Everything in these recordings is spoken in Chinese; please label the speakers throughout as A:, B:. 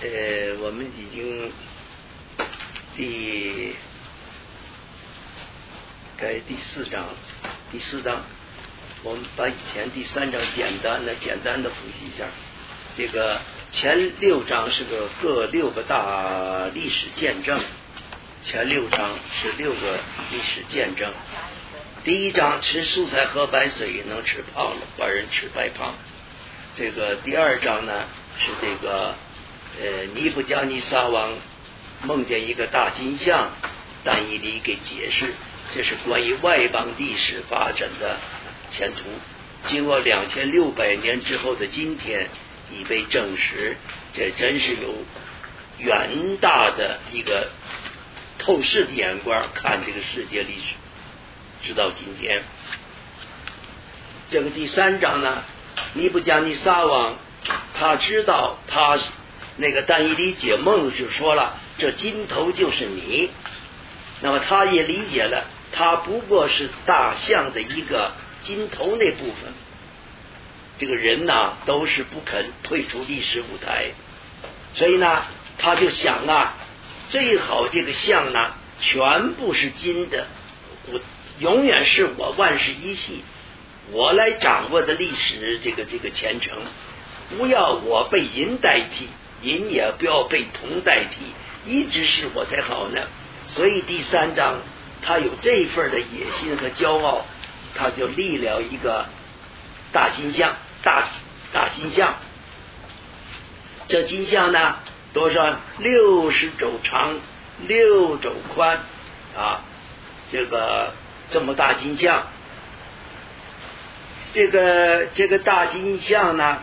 A: 我们已经第四章，我们把以前第3章简单的复习一下。这个前6章是各6个大历史见证，前6章是6个历史见证。第1章吃蔬菜喝白水能吃胖了，把人吃白胖。这个第2章呢是这个尼布甲尼撒王梦见一个大金像，但以理给解释，这是关于外邦历史发展的前途。经过2600年之后的今天，已被证实，这真是有远大的一个透视的眼光看这个世界历史，直到今天。这个第3章呢，尼布甲尼撒王他知道，他那个但以理解梦就说了，这金头就是你。那么他也理解了，他不过是大象的一个金头那部分。这个人呢都是不肯退出历史舞台，所以呢他就想最好这个象呢全部是金的，我永远是我万世一系，我来掌握的历史这个前程，不要我被银代替，银也不要被铜代替，一直是我才好呢。所以第3章他有这份的野心和骄傲，他就立了一个大金像，大金像。这金像呢多少？60肘长，6肘宽这么大金像。这个大金像呢，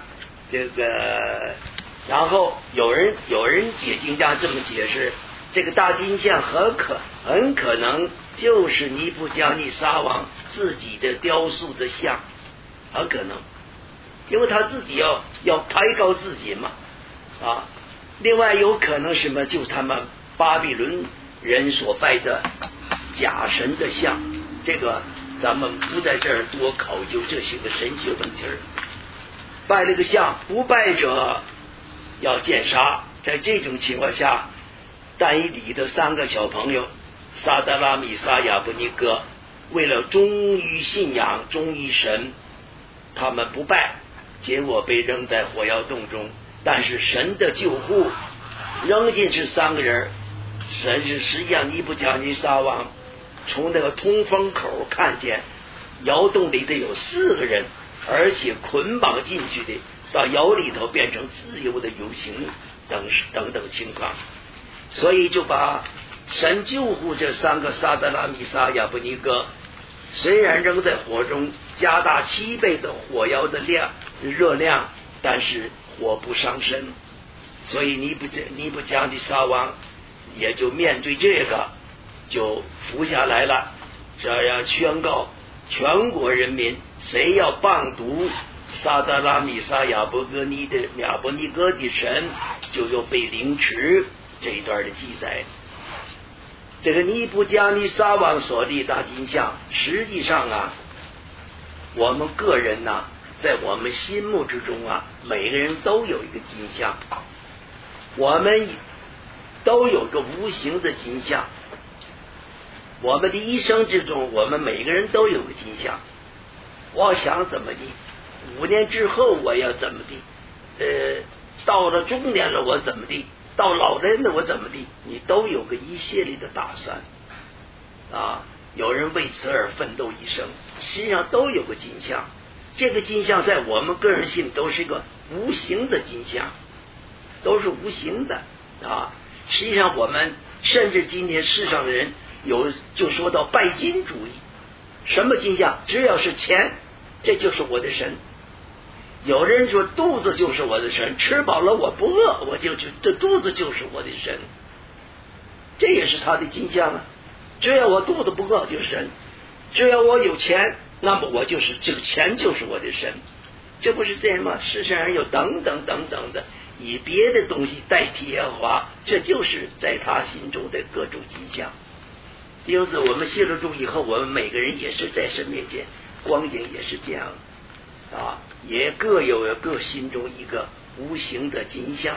A: 然后有人解经家这么解释，这个大金像很可能就是尼布甲尼撒王自己的雕塑的像，很可能，因为他自己要抬高自己嘛另外有可能什么，就他们巴比伦人所拜的假神的像，这个咱们不在这儿多考究这些个神学问题。拜了个像，不拜者要见杀。在这种情况下，但以理的3个小朋友撒德拉米撒亚布尼哥为了忠于信仰，忠于神，他们不拜，结果被扔在火窑洞中。但是神的救护扔进去3个人，神是实际上尼布甲尼撒王从那个通风口看见窑洞里头有4个人，而且捆绑进去的，到窑里头变成自由的游行等等情况。所以就把神救护这3个撒德拉米撒亚布尼哥，虽然扔在火中，加大7倍的火窑的热量，但是火不伤身。所以尼布甲尼撒王也就面对这个就服下来了，这样宣告全国人民，谁要谤读撒德拉米撒亚伯尼哥的神，就要被凌迟。这一段的记载，这个尼布甲尼撒王所立大金像，实际上我们个人在我们心目之中每个人都有一个金像，我们都有个无形的金像。我们的一生之中，我们每个人都有个金像。我想怎么地，5年之后我要怎么地，到了中年了我怎么地，到老人了我怎么地，你都有个一系列的打算有人为此而奋斗一生，实际上都有个金像。这个金像在我们个人心里都是一个无形的金像，都是无形的实际上我们甚至今天世上的人就说到拜金主义，什么金像？只要是钱，这就是我的神。有人说肚子就是我的神，吃饱了我不饿，这肚子就是我的神，这也是他的金像只要我肚子不饿就是神，只要我有钱，那么我就是这个钱就是我的神，这不是这样吗？世上有等等的以别的东西代替耶和华，这就是在他心中的各种金像。因此我们信了主以后，我们每个人也是在神面前光景也是这样也各有各心中一个无形的金像，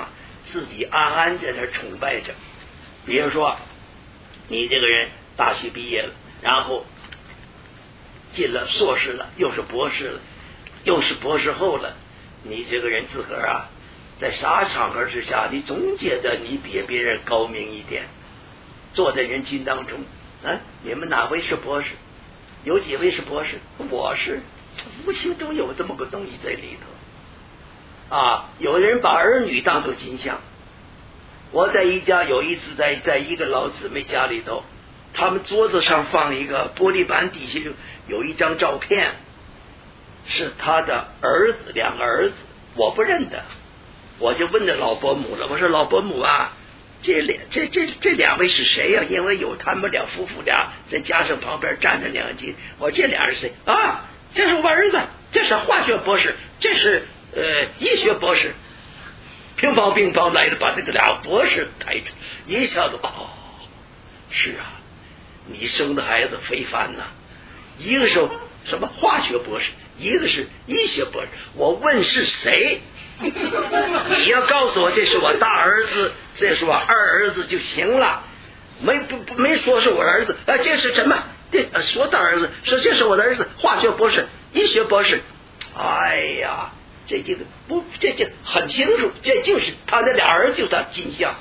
A: 自己安安在那崇拜着。比如说你这个人大学毕业了，然后进了硕士了，又是博士了，又是博士后了，你这个人自个儿啊，在啥场合之下，你总觉得你比别人高明一点。坐在人群当中，你们哪位是博士？有几位是博士？我是，无形中有这么个东西在里头啊。有的人把儿女当作金像。我在有一次在一个老姊妹家里头，他们桌子上放一个玻璃板，底下有一张照片，是他的儿子，两个儿子，我不认得，我就问那老伯母了，我说老伯母啊，这两位是谁呀？因为有他们俩夫妇俩，再加上旁边站着两斤，我这俩是谁啊？这是我儿子，这是化学博士，这是医学博士。乒乓来了，把这个俩博士抬出，一下子是啊，你生的孩子非凡呐，一个是什么化学博士，一个是医学博士。我问是谁，你要告诉我这是我大儿子，这是我二儿子就行了，没说是我儿子，这是什么？说大儿子，说这是我的儿子，化学博士，医学博士。哎呀，这很清楚，这就是他的俩儿子，就是他金像，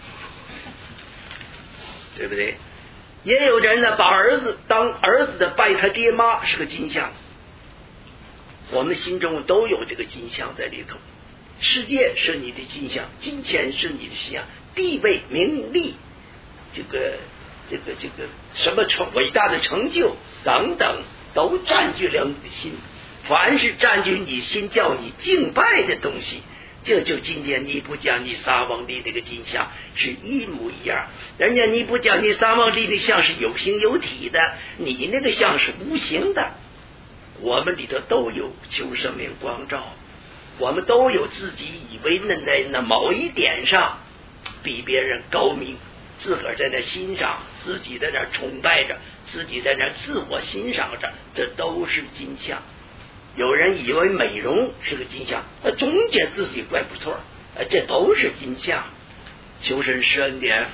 A: 对不对？也有人呢，把儿子当儿子的拜他爹妈是个金像。我们心中都有这个金像在里头。世界是你的金像，金钱是你的金像，地位、名利，这个什么伟大的成就等等，都占据了你的心。凡是占据你心叫你敬拜的东西，这就今天尼布甲尼撒王立这个金像是一模一样。人家尼布甲尼撒王立的像是有形有体的，你那个像是无形的。我们里头都有求生命光照，我们都有自己以为那某一点上比别人高明，自个儿在那欣赏，自己在那崇拜着，自己在那自我欣赏着，这都是金像。有人以为美容是个金像，总觉自己怪不错，这都是金像。求神施恩典。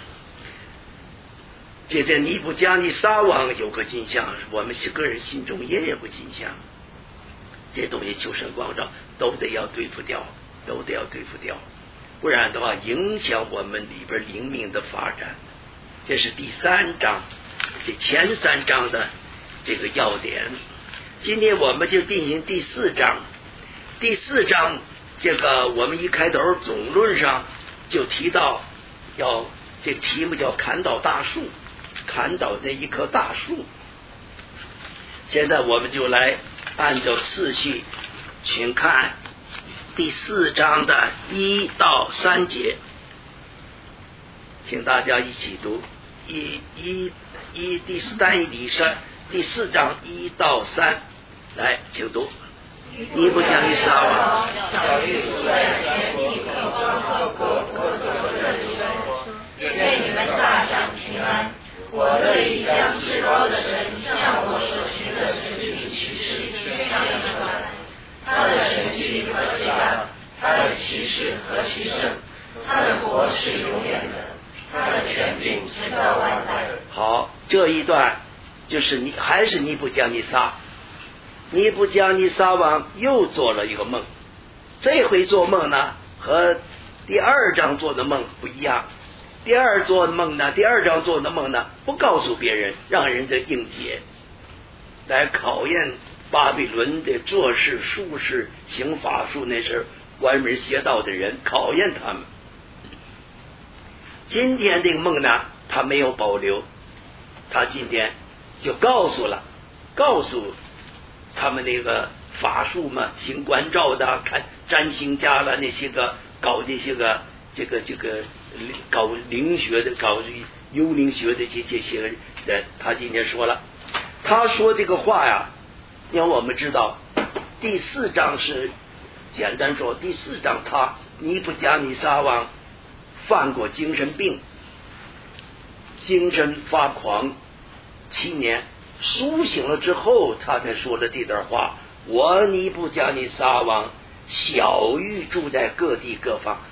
A: 这在尼布甲尼撒王有个金像，我们个人心中也有个金像。这东西求神光照，都得要对付掉，不然的话影响我们里边灵命的发展。这是第3章，这前3章的这个要点。今天我们就进行第4章。第4章这个我们一开头总论上就提到，这题目叫砍倒大树，砍倒那一棵大树。现在我们就来按照次序，请看第4章的1到3节，请大家一起读。第4章1到3，来，请读。尼布甲尼撒王，小玉住在田地各方各国各族的人说，愿你们大享平安。我乐意将至高的神向我所行的神迹奇事宣扬出来。他的神迹何其大，他的奇事何其盛，他的国是永远的，他的权柄直到万代。好，这一段就是还是尼布甲尼撒。尼布甲尼撒王又做了一个梦，这回做梦呢和第2章做的梦不一样。第2章做的梦呢，不告诉别人，让人的应解，来考验巴比伦的做事术士行法术，那是歪门邪道的人，考验他们。今天这个梦呢，他没有保留，他今天就告诉他们那个法术嘛，行观照的，看占星家了，那些个搞这些个这个搞灵学的，搞幽灵学的这些人，他今天说了，他说这个话呀，因为我们知道第4章是简单说，第4章尼布甲尼撒王犯过精神病，精神发狂7年，苏醒了之后，他才说了这段话。我尼布甲尼撒王小玉住在各地各方，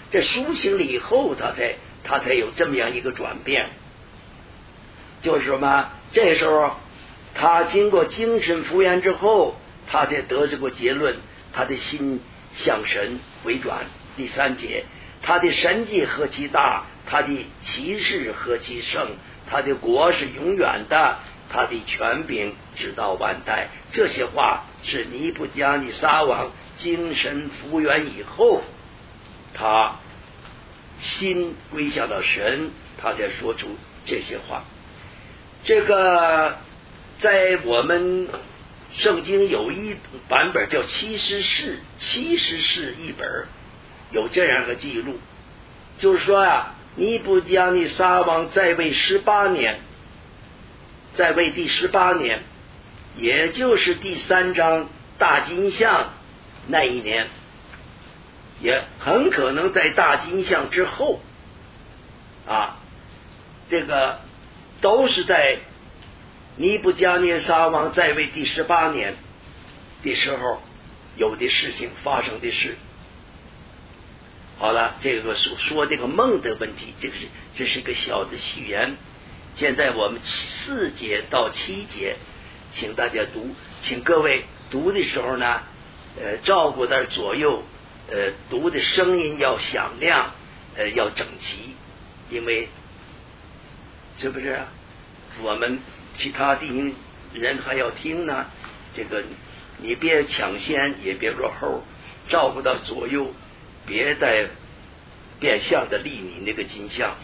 A: 这苏醒了以后，他才有这么样一个转变。就是什么？这时候他经过精神复原之后，他才得这个结论，他的心向神回转。第3节，他的神迹何其大，他的奇事何其盛，他的国是永远的，他的权柄直到万代。这些话是尼布甲尼撒王精神复原以后，他心归向到神，他才说出这些话。这个在我们圣经有一版本叫七十士一本，有这样的记录，就是说啊，尼布甲尼撒王在位18年，在位第18年，也就是第3章大金像那一年，也很可能在大金像之后啊，这个都是在尼布甲尼撒王在位第18年的时候有的事情发生的事。好了，这个说这个梦的问题，这是一个小的序言。现在我们4节到7节，请大家读，请各位读的时候呢，照顾点左右，读的声音要响亮，要整齐，因为是不是啊？我们其他的人还要听呢，这个你别抢先，也别落后，照顾到左右，别再变相的立你那个金像。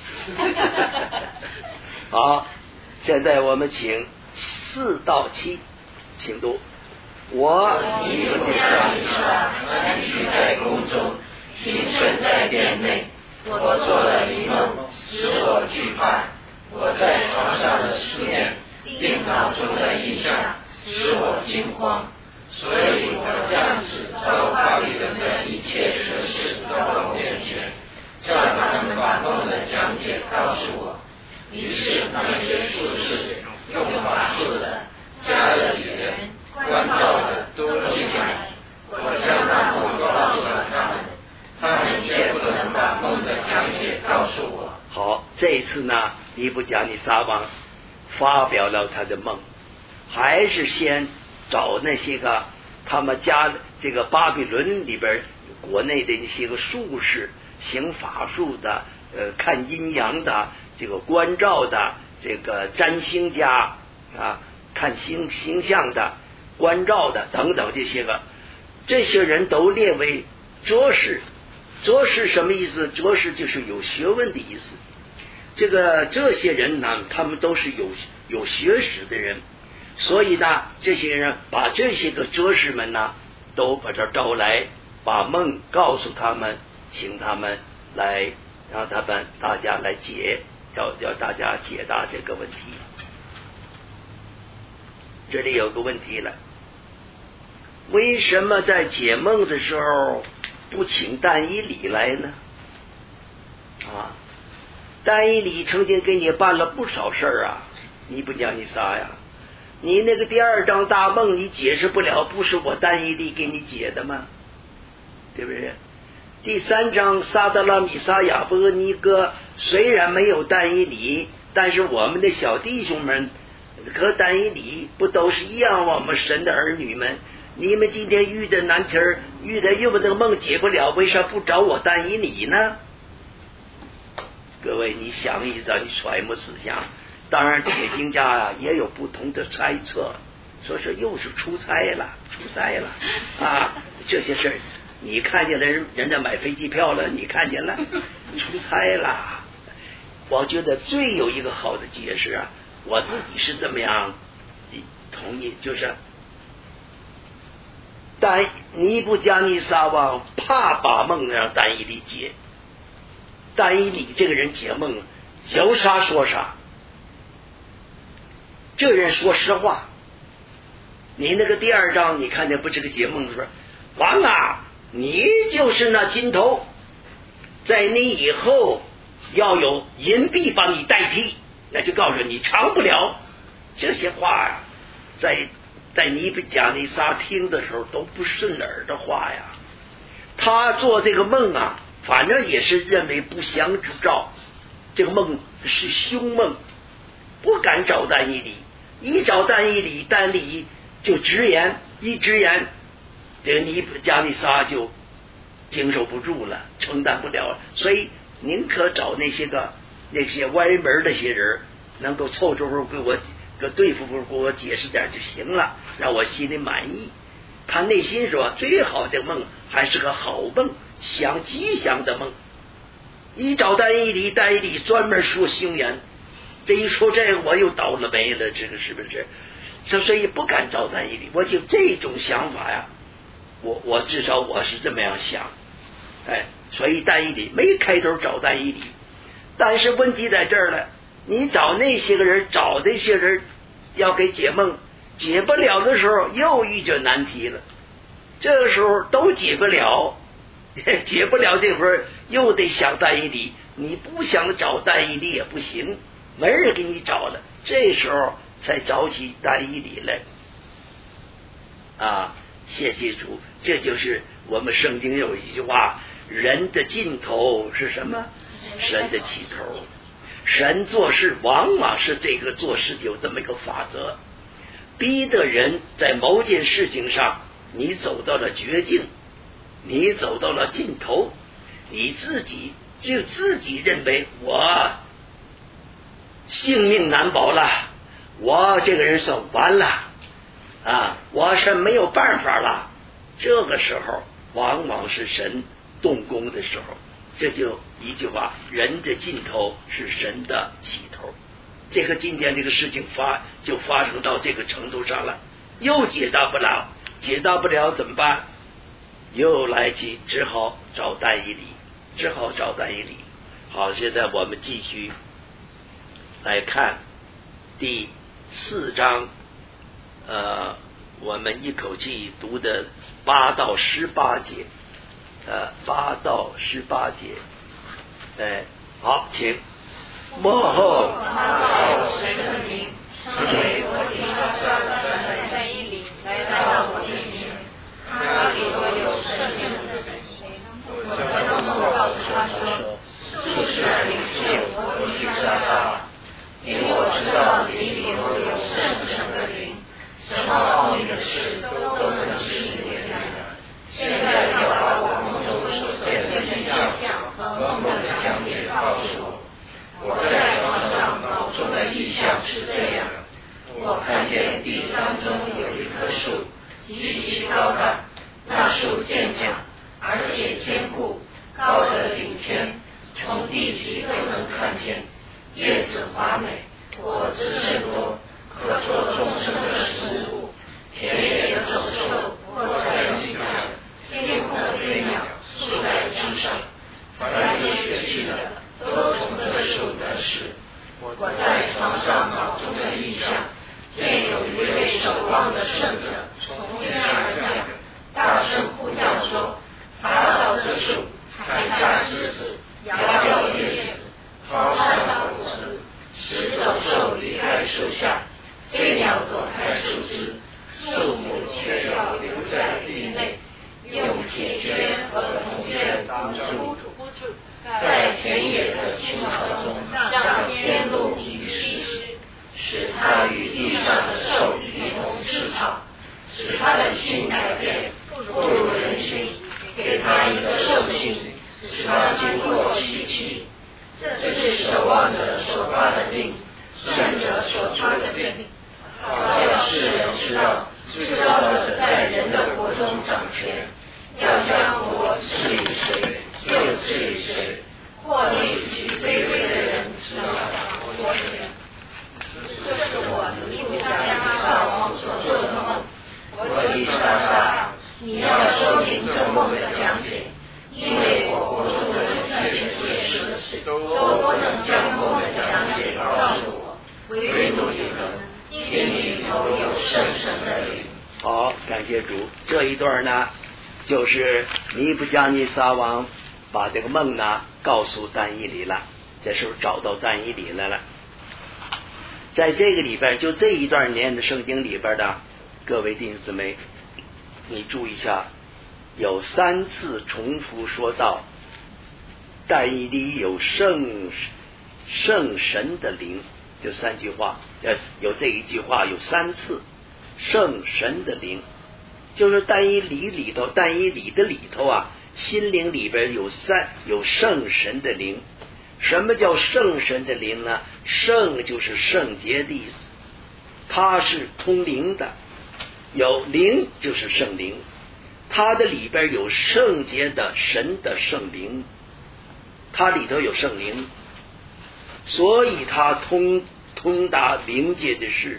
A: 好，现在我们请4到7，请读。我
B: 尼布甲尼撒安居在宫中，平顺在殿内。我做了一梦，使我惧怕。我在床上的思念，并脑中的意象，使我惊慌。所以我降旨召巴比伦的一切哲士到我面前，叫他们把梦的讲解告诉我。于是那些术士、用法术的、加勒底人、关照的都进来，我将那梦告诉了他们，他们却不能把梦的讲解告诉我。
A: 好，这一次呢，尼布甲尼撒王发表了他的梦，还是先找那些个他们家这个巴比伦里边国内的那些个术士，行法术的，看阴阳的，这个观照的，这个占星家啊，看星象的，观照的等等这些人都列为哲士。哲士什么意思？哲士就是有学问的意思。这些人呢，他们都是有学识的人，所以呢，这些人把这些个哲士们呢，都把这招来，把梦告诉他们，请他们来，让大家来叫大家解答这个问题。这里有个问题了，为什么在解梦的时候不请但以理来呢？啊，但以理曾经给你办了不少事儿啊，尼布甲尼撒呀，你那个第2章大梦你解释不了，不是我但以理给你解的吗？对不对？第3章撒德拉米撒亚伯尼哥虽然没有但以理，但是我们的小弟兄们和但以理不都是一样，我们神的儿女们，你们今天遇的难题儿，遇的又把那个梦解不了，为啥不找我但以理呢？各位，你想一想，你揣摩思想。当然，解经家啊也有不同的猜测，说是又是出差了啊！这些事儿，你看见了人家买飞机票了，你看见了，出差了。我觉得最有一个好的解释啊，我自己是这么样同意，就是但尼布甲尼撒王怕把梦让但以理解。但以理这个人解梦有啥说啥，这人说实话。你那个第2章你看见不？这个解梦的时候，王啊，你就是那金头，在你以后要有银币帮你代替，那就告诉你长不了。这些话呀，在尼布甲尼撒听的时候都不顺耳的话呀。他做这个梦啊， 反正也是认为不祥之兆，这个梦是凶梦，不敢找但以理。一找但以理，但理就直言，一直言，这个尼布加尼撒就经受不住了，承担不了了，所以宁可找那些歪门那些人，能够凑着给我对付给我解释点就行了，让我心里满意。他内心说，最好的梦还是个好梦，想吉祥的梦。一找但以理，但以理专门说凶言，这一说这个我又倒了霉了，这个是不是？所以不敢找但以理。我就这种想法呀，我至少我是这么样想，所以但以理没开头找但以理。但是问题在这儿了，你找那些个人，找那些人要给解梦，解不了的时候又遇着难题了。这个时候都解不了，解不了这会儿又得想但以理，你不想找但以理也不行，没人给你找了，这时候才找起但以理来啊！谢谢主，这就是我们圣经有一句话，人的尽头是什么？神的起头。神做事往往是这个做事有这么一个法则，逼得人在某件事情上你走到了绝境，你走到了尽头，你自己认为我性命难保了，我这个人算完了啊，我是没有办法了。这个时候往往是神动工的时候。这就一句话，人的尽头是神的起头。这个今天这个事情就发生到这个程度上了，又解答不了怎么办？又来起，只好找但以理。好，现在我们继续来看第4章，我们一口气读的8到18节。8到18节，好，请。幕后
B: 神的名，成为我提到这的但以理来到我面前，他给我有圣灵的神灵，我在梦中告诉他说，术士领袖我提沙，因我知道你里头有圣神的灵，什么奥秘的事都能指引别人。现在要把我梦中所见的真相和梦的讲解告诉我。我在床上脑中的意象是这样：我看见地当中有一棵树，极其高大，那树健壮，而且坚固，高的顶天，从地极都能看见，叶子华美，果子甚多，可做众生的食物。田野的走兽卧在地上，天空的飞鸟住在枝上，凡有血气的都从这树得食。我在床上脑中的意象，见有一位守望的圣者从天而降，大声呼叫说：打倒这树，砍下枝子，摇掉叶子，抛上果子，使走兽离开树下，飞鸟躲开树枝，树木却要留在地内，用铁圈和铜线挡住，在田野的青草中让天路遗失，使它与地上的兽一同吃草，使它的性改变，不如人性，给它一个兽性，使它经过习气。这是守望者所发的令，圣者所发的命，好叫世人知道，至高者在人的国中掌权，要将国赐予谁，就赐予谁，或立其卑微的人知道国权。这是我尼布甲尼撒王所做的梦。我伊莎，你要说明这梦的讲解，因为我国中的那些解释都不能将梦的讲解告诉我，唯独一个心里头有圣神的灵。
A: 好，感谢主。这一段呢，就是尼布甲尼撒王把这个梦呢告诉但以理了，这时候找到但以理来了。在这个里边，就这一段念的圣经里边的各位弟兄姊妹，你注意一下，有3次重复说到但以理有圣神的灵，就3句话，有这一句话有3次，圣神的灵，就是但以理里头，但以理的里头啊，心灵里边有圣神的灵。什么叫圣神的灵呢？圣就是圣洁的意思，它是通灵的，有灵就是圣灵，它的里边有圣洁的神的圣灵，它里头有圣灵，所以它通达灵界的事。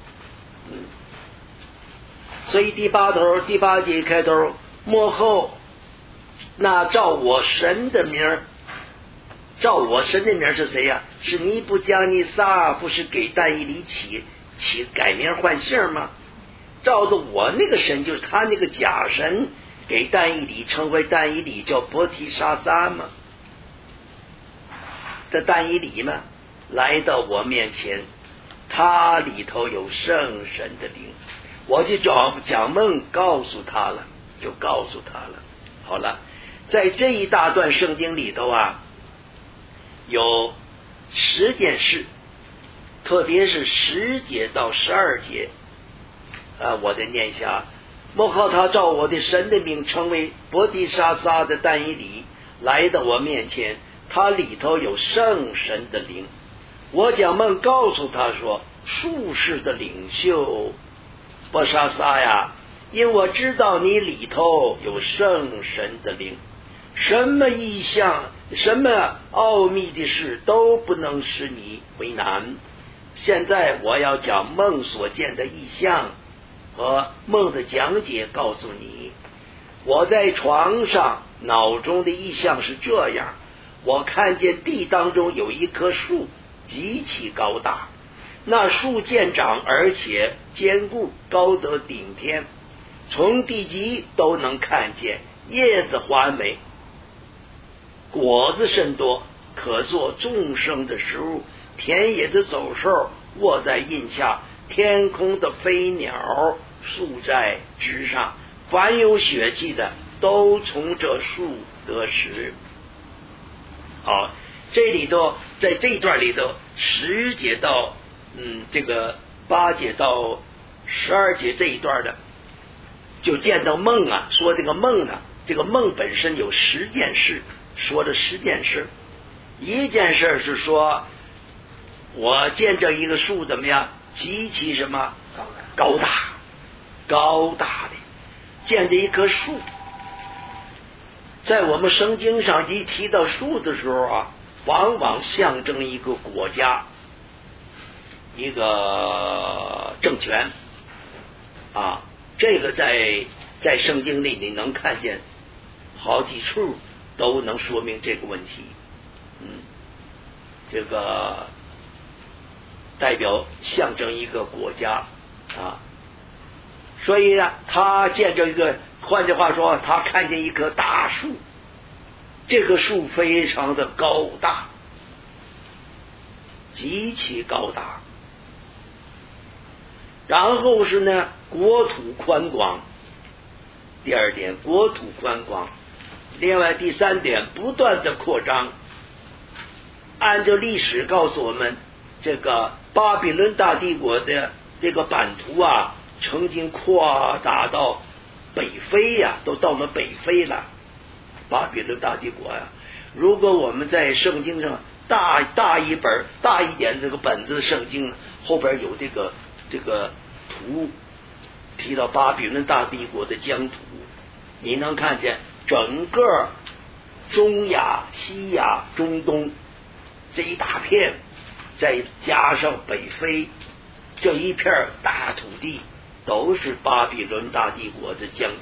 A: 所以第八节开头，末后那照我神的名，照我神的名是谁呀？是尼布加尼撒，不是给但以理起改名换姓吗？照着我那个神，就是他那个假神，给但以理称为但以理，叫伯提沙撒嘛。这但以理嘛，来到我面前，他里头有圣神的灵，我就讲梦告诉他了，就告诉他了。好了，在这一大段圣经里头啊，有10件事，特别是10节到12节我得念下。末后他照我的神的名称为伯提沙撒的但以理来到我面前，他里头有圣神的灵。我讲梦告诉他说，术士的领袖伯沙撒呀，因我知道你里头有圣神的灵，什么异象什么奥秘的事都不能使你为难。现在我要将梦所见的异象和梦的讲解告诉你。我在床上脑中的异象是这样，我看见地当中有一棵树极其高大，那树渐长而且坚固，高得顶天，从地极都能看见，叶子华美，果子甚多，可做众生的食物。田野的走兽卧在荫下，天空的飞鸟宿在枝上，凡有血气的都从这树得食。好，这里头在这一段里头10节到这个8节到12节这一段的，就见到梦啊，说这个梦呢，这个梦本身有10件事，说了10件事。一件事是说，我见着一个树怎么样，极其什么高大的，见着一棵树。在我们圣经上一提到树的时候啊，往往象征一个国家，一个政权啊，这个在圣经里你能看见好几处都能说明这个问题。这个代表象征一个国家啊，所以呢，他见着一个，换句话说，他看见一棵大树，这棵树非常的高大，极其高大。然后是呢，国土宽广，第2点，国土宽广。另外第3点，不断的扩张。按照历史告诉我们，这个巴比伦大帝国的这个版图啊，曾经扩大到北非呀，都到了北非了。巴比伦大帝国呀，如果我们在圣经上大一点这个本子的圣经后边有这个图，提到巴比伦大帝国的疆土，你能看见整个中亚、西亚、中东这一大片，再加上北非这一片大土地，都是巴比伦大帝国的疆土。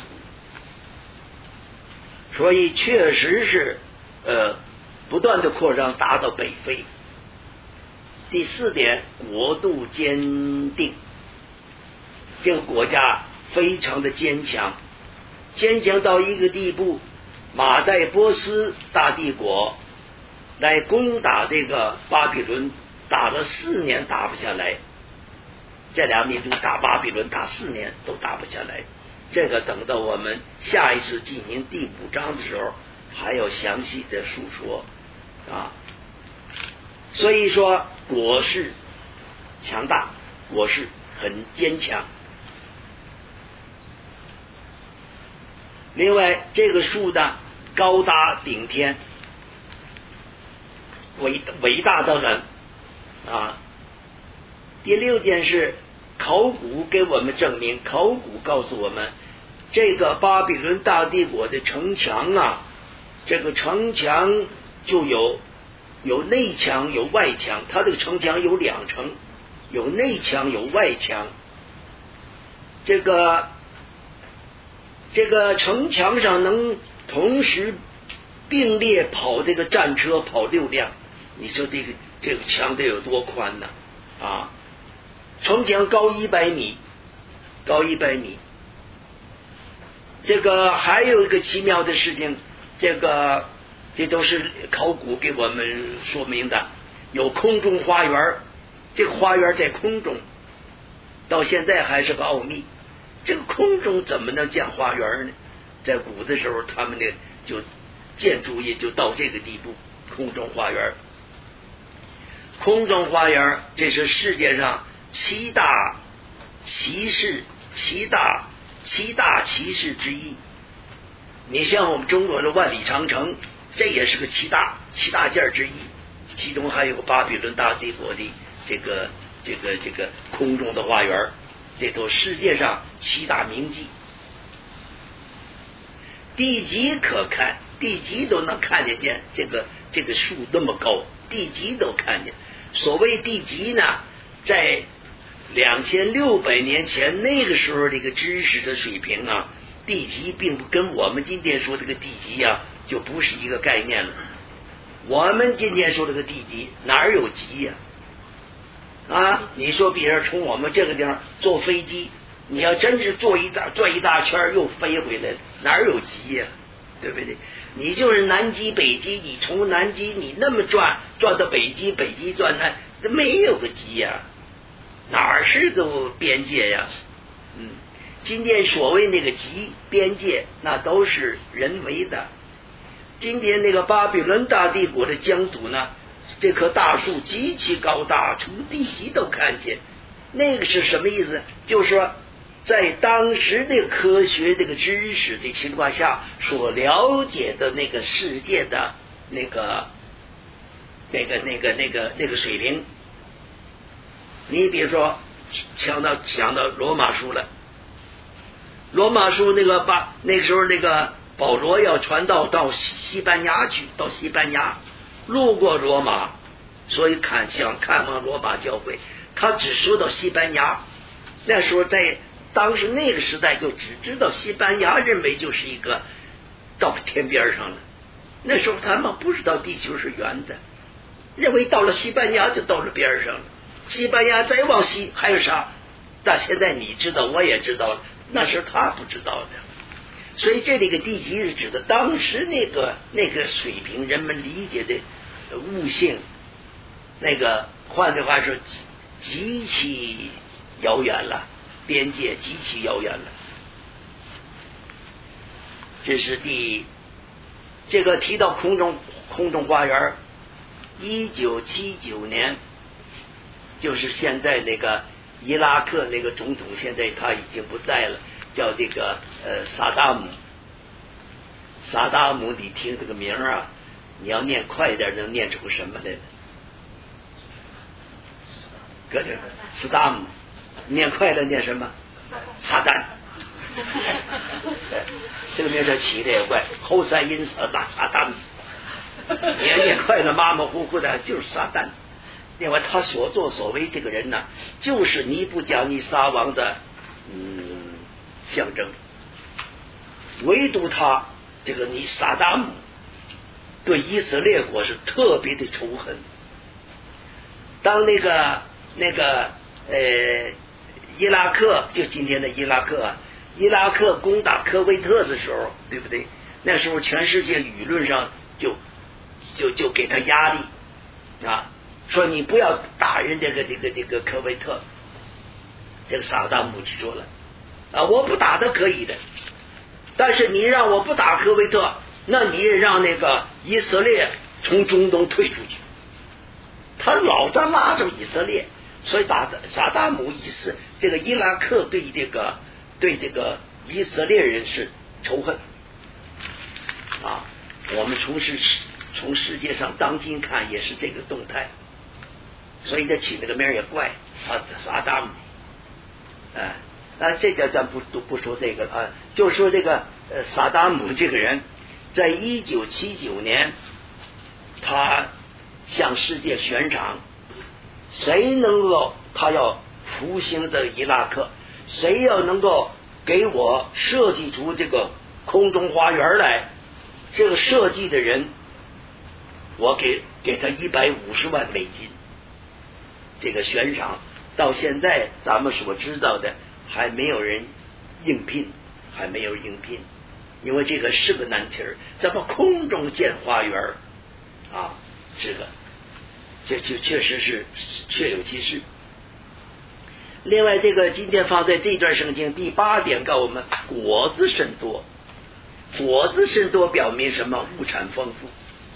A: 所以确实是不断的扩张，达到北非。第4点，国度坚定，这个国家非常的坚强到一个地步，马代波斯大帝国来攻打这个巴比伦，打了4年打不下来，这俩民族打巴比伦打4年都打不下来。这个等到我们下一次进行第5章的时候还要详细的述说。 所以说果实强大，果实很坚强。另外这个树呢高大顶天，伟大的很啊。第六件是考古给我们证明，考古告诉我们，这个巴比伦大帝国的城墙啊，这个城墙就有内墙有外墙，它这个城墙有两层，有内墙有外墙。这个城墙上能同时并列跑这个战车跑6辆，你说这个墙得有多宽呢？啊，城墙高100米，高100米。这个还有一个奇妙的事情，这都是考古给我们说明的，有空中花园，这个花园在空中，到现在还是个奥秘。这个空中怎么能建花园呢？在古的时候，他们呢就建筑业就到这个地步，空中花园。空中花园，这是世界上七大奇事之一。你像我们中国的万里长城，这也是个七大件之一，其中还有巴比伦大帝国的这个空中的花园，这都世界上7大名迹。地极可看，地极都能看得见，这个树那么高，地极都看见。所谓地极呢，在2600年前那个时候这个知识的水平啊，地极并不跟我们今天说这个地极啊就不是一个概念了。我们今天说这个地极哪有极呀？你说别人从我们这个地方坐飞机，你要真是转一大圈又飞回来，哪有极呀？对不对？你就是南极北极，你从南极你那么转到北极，北极转南，这没有个极呀，哪是个边界呀？今天所谓那个极边界，那都是人为的。今天那个巴比伦大帝国的疆土呢，这棵大树极其高大，从地极都看见。那个是什么意思？就是说在当时的科学这个知识的情况下所了解的那个世界的那个水平。你比如说讲到罗马书了，罗马书那个时候那个保罗要传道到西班牙去，到西班牙路过罗马，所以想看望罗马教会，他只说到西班牙。那时候在当时那个时代就只知道西班牙，认为就是一个到天边上了。那时候他们不知道地球是圆的，认为到了西班牙就到了边上了。西班牙再往西还有啥？但现在你知道，我也知道了，那时候他不知道的。所以这里个地极是指的当时那个水平，人们理解的悟性，换句话说极其遥远了，边界极其遥远了。这是这个提到空中花园，1979年，就是现在那个伊拉克那个总统，现在他已经不在了，叫这个萨达姆。萨达姆，你听这个名啊，你要念快一点，能念出什么来？搁这萨达姆，念快了念什么？撒旦。这个名字起的也怪，后三音撒旦。你要念快了，马马虎虎的，就是撒旦。另外，他所作所为，这个人呢，就是尼布甲尼撒王的象征。唯独他这个萨达姆对以色列国是特别的仇恨。当那个伊拉克，就今天的伊拉克攻打科威特的时候，对不对？那时候全世界舆论上就给他压力啊，说你不要打人这个科威特。这个萨达姆就说了我不打他可以的，但是你让我不打科威特，那你也让那个以色列从中东退出去。 他老在拉着以色列，所以萨达姆这个伊拉克对这个以色列人是仇恨啊。我们从世界上当今看也是这个动态，所以他起那个名也怪萨达姆。这叫咱不说这个了，就说这个萨达姆这个人，在1979年，他向世界宣扬，谁能够他要复兴的伊拉克，谁要能够给我设计出这个空中花园来，这个设计的人，我给他150万美金。这个悬赏到现在咱们所知道的还没有人应聘，因为这个是个难题儿，怎么空中建花园啊？这就确实是确有其事。另外，这个今天放在这段圣经第8点告诉我们，果子甚多。果子甚多表明什么？物产丰富。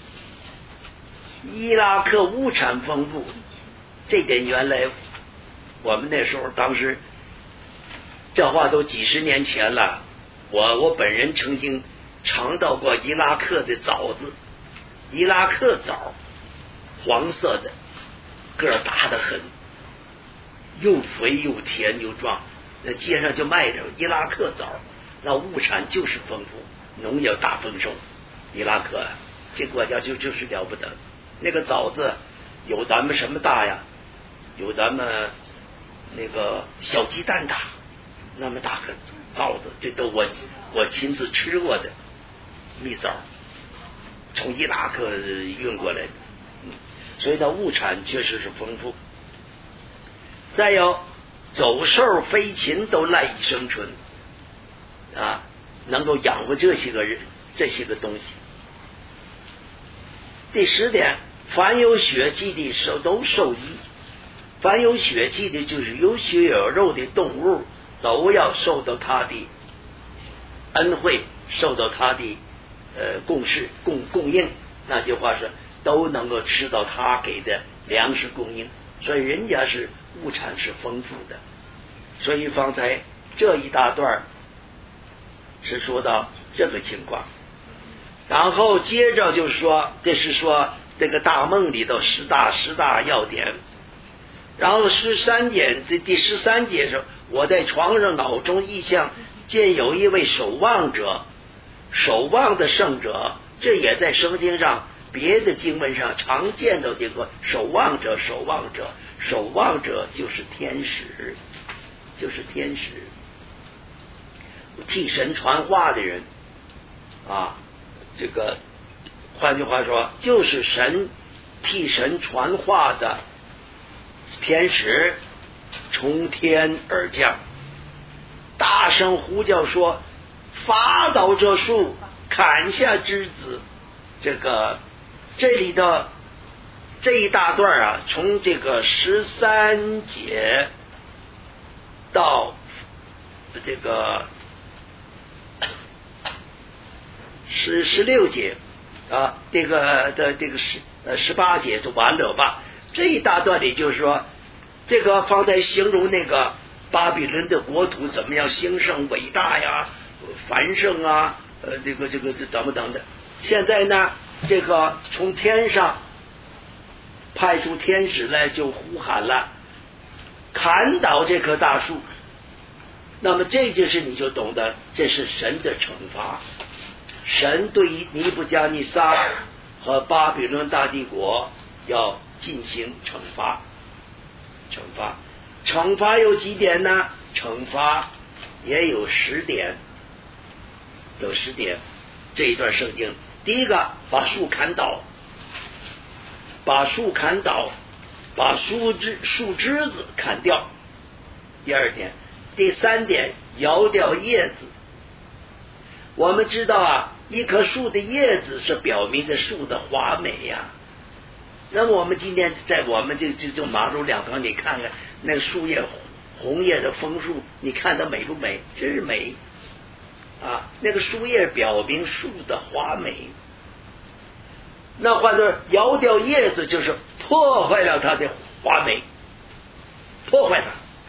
A: 伊拉克物产丰富，这点原来我们那时候当时这话都几十年前了。我本人曾经尝到过伊拉克的枣子，伊拉克枣，黄色的，个儿大得很，又肥又甜又壮，那街上就卖着伊拉克枣，那物产就是丰富，农业大丰收。伊拉克这国家就是了不得，那个枣子有咱们什么大呀？有咱们那个小鸡蛋大，那么大个枣子，这都我亲自吃过的蜜枣，从伊拉克运过来的，所以它物产确实是丰富。再有走兽飞禽都赖以生存啊，能够养活这些个东西。第10点，凡有血气的都受益。凡有血气的，就是有血有肉的动物，都要受到他的恩惠，受到他的供应。那句话是都能够吃到他给的粮食供应，所以人家是物产是丰富的。所以方才这一大段是说到这个情况，然后接着就说，这是说这个大梦里头十大要点。然后13节，第13节说，我在床上脑中意象见有一位守望者，守望的圣者，这也在圣经上别的经文上常见到这个守望者就是天使，替神传话的人啊，这个换句话说，就是神替神传话的天使从天而降，大声呼叫说，伐倒这树，砍下枝子。这里的这一大段啊，从这个13节到这个16节啊，这个18节就完了吧。这一大段里就是说，这个方才形容那个巴比伦的国土怎么样兴盛伟大呀，繁盛啊，这个怎么等的。现在呢，这个从天上派出天使来，就呼喊了，砍倒这棵大树。那么这就是你就懂得，这是神的惩罚。神对于尼布加尼撒和巴比伦大帝国要进行惩罚。惩罚有几点呢？惩罚也有10点，这一段圣经，第一个，把树砍倒，把树枝子砍掉。第2点，第3点，摇掉叶子。我们知道啊，一棵树的叶子是表明着树的华美呀。那么我们今天在我们这马路两旁，你看看那个树叶红叶的枫树，你看它美不美？真是美啊！那个树叶表明树的华美。那换作摇掉叶子，就是破坏了他的华美，破坏他。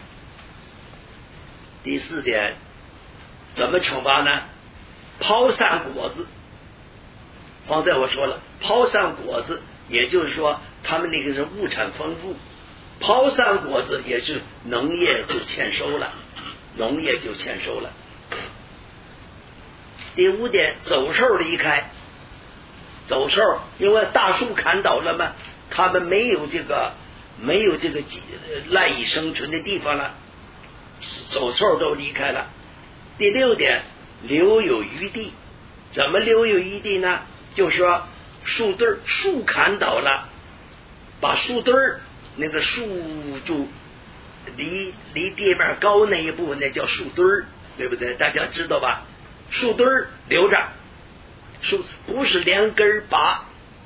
A: 第4点，怎么惩罚呢？抛散果子。方才我说了，抛散果子，也就是说他们那个是物产丰富，抛散果子也是农业就欠收了，农业就欠收了。第5点，走兽离开。走兽，因为大树砍倒了嘛，他们没有这个赖以生存的地方了，走兽都离开了。第6点，留有余地。怎么留有余地呢？就是说树砍倒了，把树墩儿那个树就离地面高那一部分，那叫树墩儿，对不对？大家知道吧？树墩儿留着，树不是连根拔，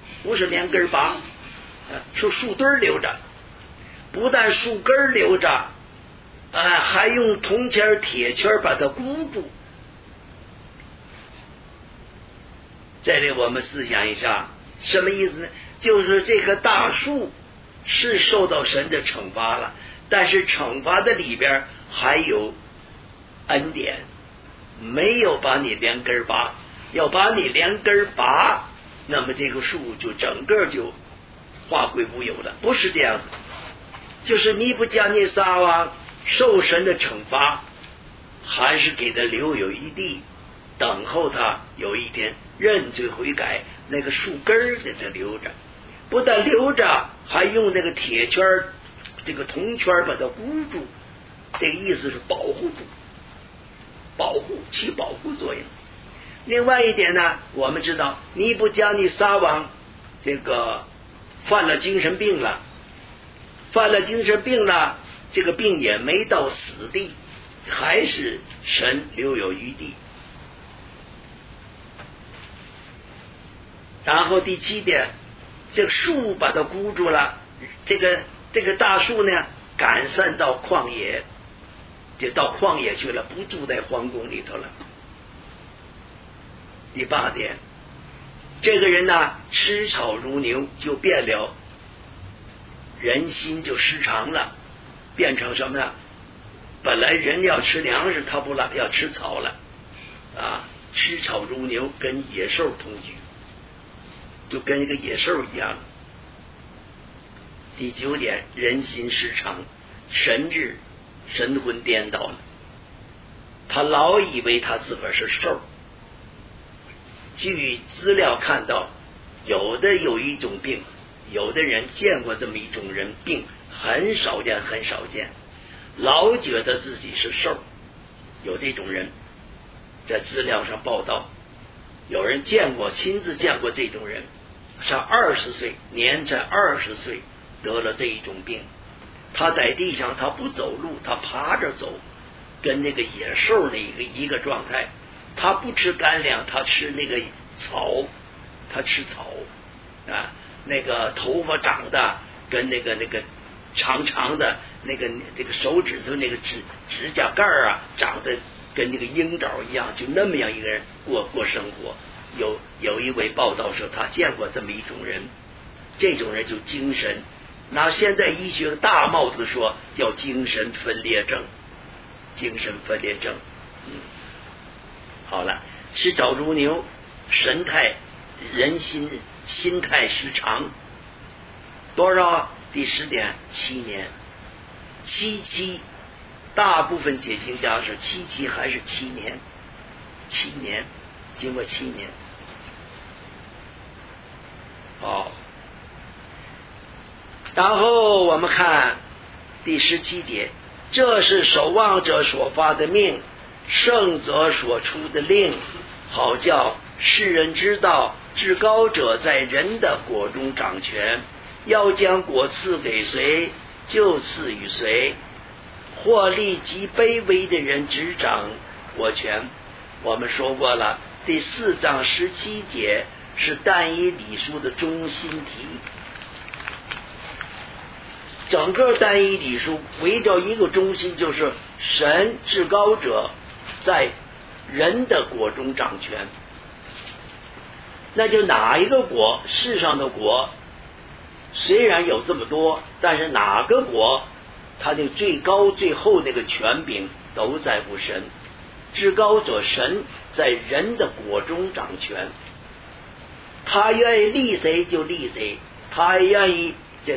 A: 是树墩儿留着。不但树根留着，还用铜钱铁圈把它箍住。这里我们思想一下，什么意思呢？就是这棵大树是受到神的惩罚了，但是惩罚的里边还有恩典，没有把你连根拔。要把你连根拔，那么这个树就整个就化归乌有了。不是这样子，就是尼布甲尼撒王受神的惩罚，还是给他留有一地，等候他有一天认罪悔改。那个树根给他留着，不但留着，还用那个铁圈这个铜圈把它箍住。这个意思是保护住，起保护作用。另外一点呢，我们知道尼布甲尼撒王这个犯了精神病了，这个病也没到死地，还是神留有余地。然后第7点，这个树把它箍住了，这个大树呢赶散到旷野，就到旷野去了，不住在皇宫里头了。第8点，这个人呢吃草如牛，就变了，人心就失常了，变成什么呢？本来人要吃粮食，他不了，要吃草了吃草如牛，跟野兽同居，就跟一个野兽一样。第9点，人心失常，神魂颠倒了，他老以为他自个儿是兽。据资料看到，有一种病，有的人见过这么一种人病，很少见，老觉得自己是兽。有这种人在资料上报道，有人亲自见过这种人，上20岁，年才20岁得了这一种病。他在地上他不走路，他爬着走，跟那个野兽的一个状态。他不吃干粮，他吃那个草，那个头发长的跟那个长长的这个手指头那个指甲盖长得跟那个鹰爪一样，就那么样一个人过生活。有一位报道说他见过这么一种人，这种人就精神，拿现在医学大帽子说叫精神分裂症。好了，吃草如牛，心态失常。多少？第10点，7年。7大部分解经家是7还是7年？经过7年。好，然后我们看第17节，这是守望者所发的命，圣者所出的令，好叫世人知道至高者在人的国中掌权，要将国赐给谁就赐予谁，或立极卑微的人执掌国权。我们说过了，第4章17节是但以理书的中心题，整个但以理书围绕一个中心，就是神至高者在人的国中掌权。那就哪一个国，世上的国虽然有这么多，但是哪个国他的最高最后那个权柄都在乎神，至高者神在人的国中掌权，他愿意立谁就立谁，他愿意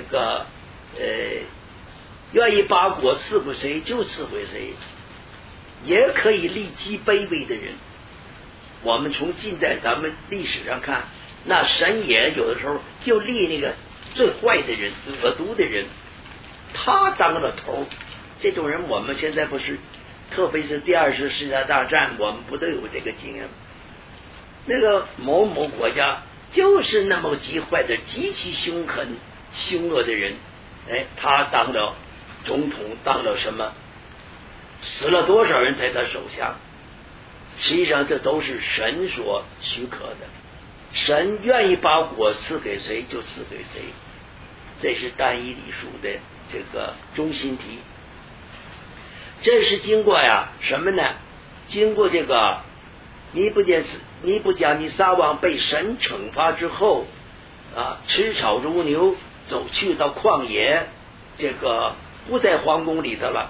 A: 愿意把国赐给谁就赐给谁，也可以立极卑微的人。我们从近代咱们历史上看，那神也有的时候就立那个最坏的人、恶毒的人，他当了头。这种人我们现在不是，特别是第二次世界大战，我们不都有这个经验？那个某某国家就是那么极坏的、极其凶狠、凶恶的人，他当了总统，当了什么？死了多少人在他手下？实际上这都是神所许可的，神愿意把国赐给谁就赐给谁，这是但以理书的这个中心题。这是经过什么呢？经过这个尼布甲尼撒王被神惩罚之后吃草如牛，走去到旷野，这个不在皇宫里头了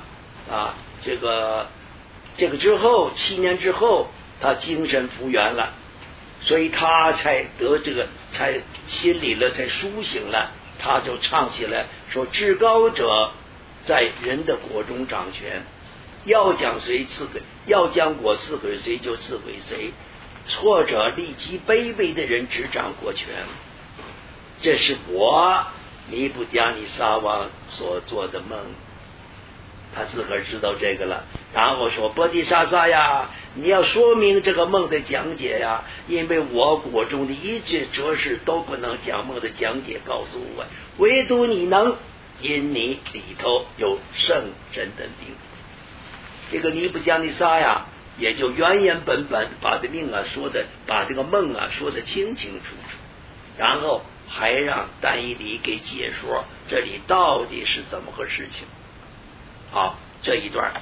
A: 这个之后7年之后，他精神复原了，所以他才得这个，才心里了，才苏醒了，他就唱起来说：至高者在人的国中掌权，要将国赐给谁就赐给谁，挫折立极卑微的人执掌国权。这是我尼布甲尼撒王所做的梦，他自个儿知道这个了，然后说：波提沙撒呀，你要说明这个梦的讲解呀，因为我国中的一切哲士都不能将梦的讲解告诉我，唯独你能，因你里头有圣神的灵。这个尼布甲尼撒呀，也就原原本本把这命把这个梦说得清清楚楚，然后还让但以理给解说这里到底是怎么个事情。好，这一段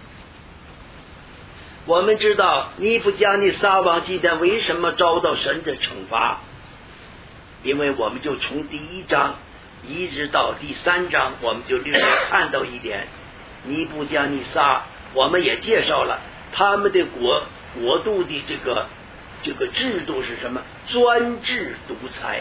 A: 我们知道尼布甲尼撒王今天为什么遭到神的惩罚，因为我们就从第1章一直到第3章，我们就略略看到一点。尼布甲尼撒我们也介绍了他们的国度的这个制度是什么？专制独裁，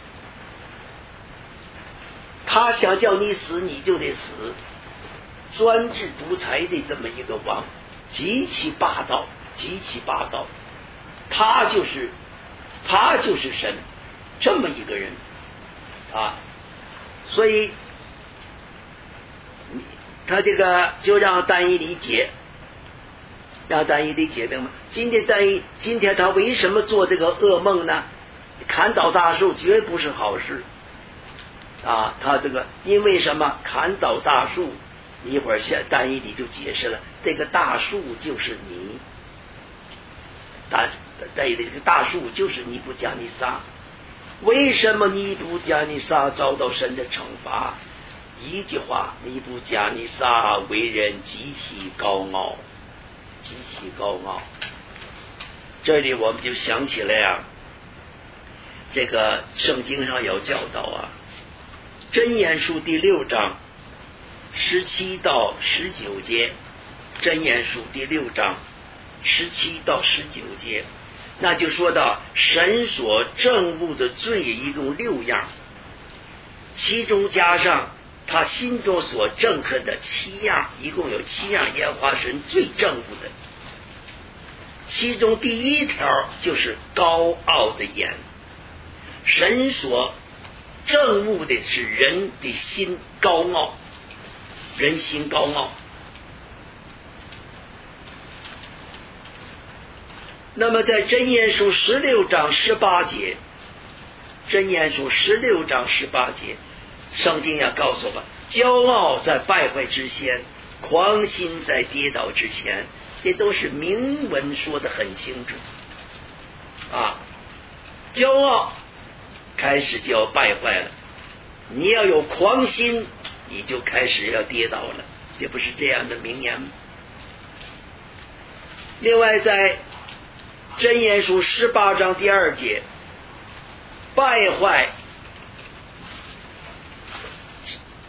A: 他想叫你死你就得死，专制独裁的这么一个王，极其霸道，极其霸道，他就是神，这么一个人所以他这个就让但以理解的嘛。今天他为什么做这个噩梦呢？砍倒大树绝不是好事他这个因为什么砍倒大树？一会儿但以理就解释了，这个大树就是你，这个大树就是尼布甲尼撒。为什么尼布甲尼撒遭到神的惩罚？一句话，尼布甲尼撒为人极其高傲，极其高傲。这里我们就想起来这个圣经上有教导箴言书第6章17到19节，箴言书第6章17到19节，那就说到神所憎恶的罪一共6样，其中加上他心中所憎恨的7样，一共有7样耶和华神最憎恶的。其中第1条就是高傲的眼，神所憎恶的是人的心高傲，人心高傲。那么在箴言书16章18节，箴言书16章18节，圣经也告诉我，骄傲在败坏之先，狂心在跌倒之前，这都是明文说得很清楚骄傲开始就要败坏了，你要有狂心，你就开始要跌倒了，这不是这样的名言吗？另外在箴言书18章第2节，败坏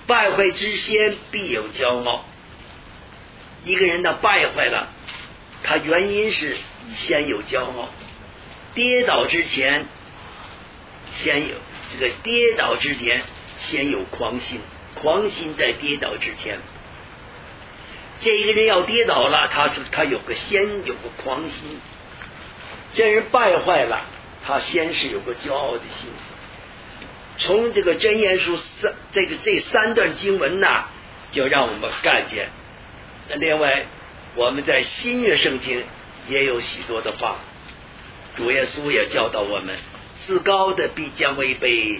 A: 败坏之先必有骄傲。一个人呢败坏了，他原因是先有骄傲。跌倒之前先有跌倒之前先有狂心，狂心在跌倒之前。这一个人要跌倒了，他有个狂心。这人败坏了，他先是有个骄傲的心。从这个箴言书这三段经文呢，就让我们看见。另外，我们在新约圣经也有许多的话，主耶稣也教导我们：自高的必将为卑，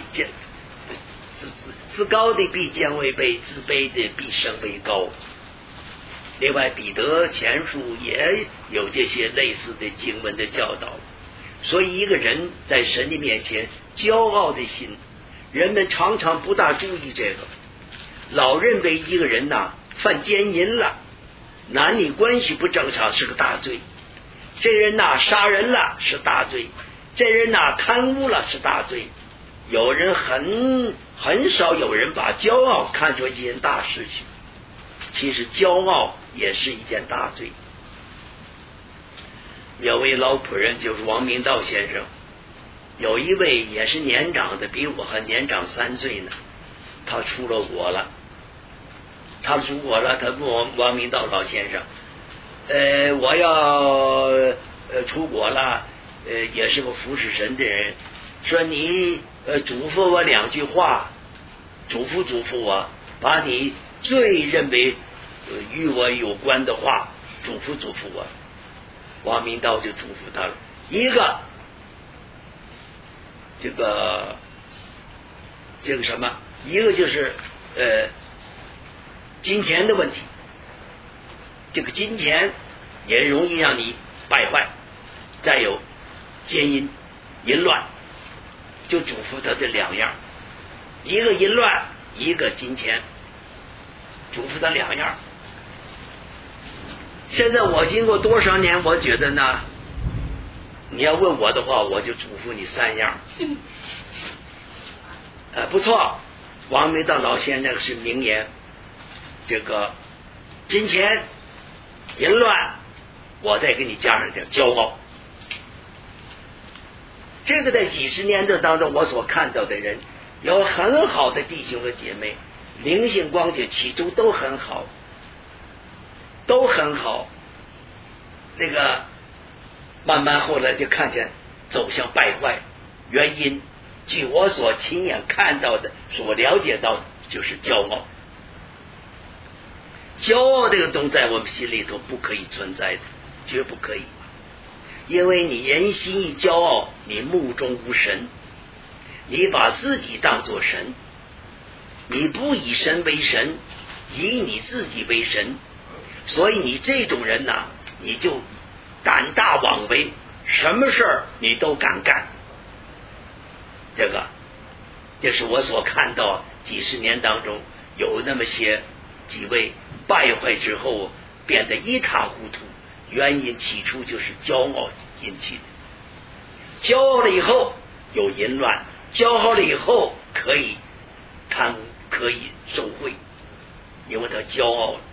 A: 自高的必将为卑，自卑的必升为高。另外，彼得前书也有这些类似的经文的教导。所以，一个人在神的面前骄傲的心，人们常常不大注意这个，老认为一个人犯奸淫了，男女关系不正常是个大罪，这人杀人了是大罪，这人贪污了是大罪。有人很少有人把骄傲看作一件大事情，其实骄傲也是一件大罪。有位老仆人就是王明道先生，有一位也是年长的，比我还年长3岁呢，他出了国了。他问王明道老先生，我要出国了，也是个服侍神的人，说你嘱咐我2句话，嘱咐我，把你最认为与我有关的话嘱咐我。王明道就嘱咐他了，一个这个什么，一个就是金钱的问题，这个金钱也容易让你败坏。再有奸淫、淫乱，就嘱咐他这2样，一个淫乱，一个金钱，嘱咐他2样。现在我经过多少年，我觉得呢，你要问我的话，我就嘱咐你3样。不错，王明道老先生是名言。这个金钱、淫乱，我再给你加上点骄傲。这个在几十年的当中，我所看到的人有很好的弟兄和姐妹，灵性光景其中都很好，那个慢慢后来就看见走向败坏，原因据我所亲眼看到的，所了解到就是骄傲。骄傲这个东西在我们心里头不可以存在的，绝不可以。因为你人心一骄傲，你目中无神，你把自己当作神，你不以神为神，以你自己为神，所以你这种人你就胆大妄为，什么事儿你都敢干。这是我所看到几十年当中有那么几位败坏之后变得一塌糊涂，原因起初就是骄傲引起的。骄傲了以后有淫乱，骄傲了以后可以贪污，可以受贿，因为他骄傲了。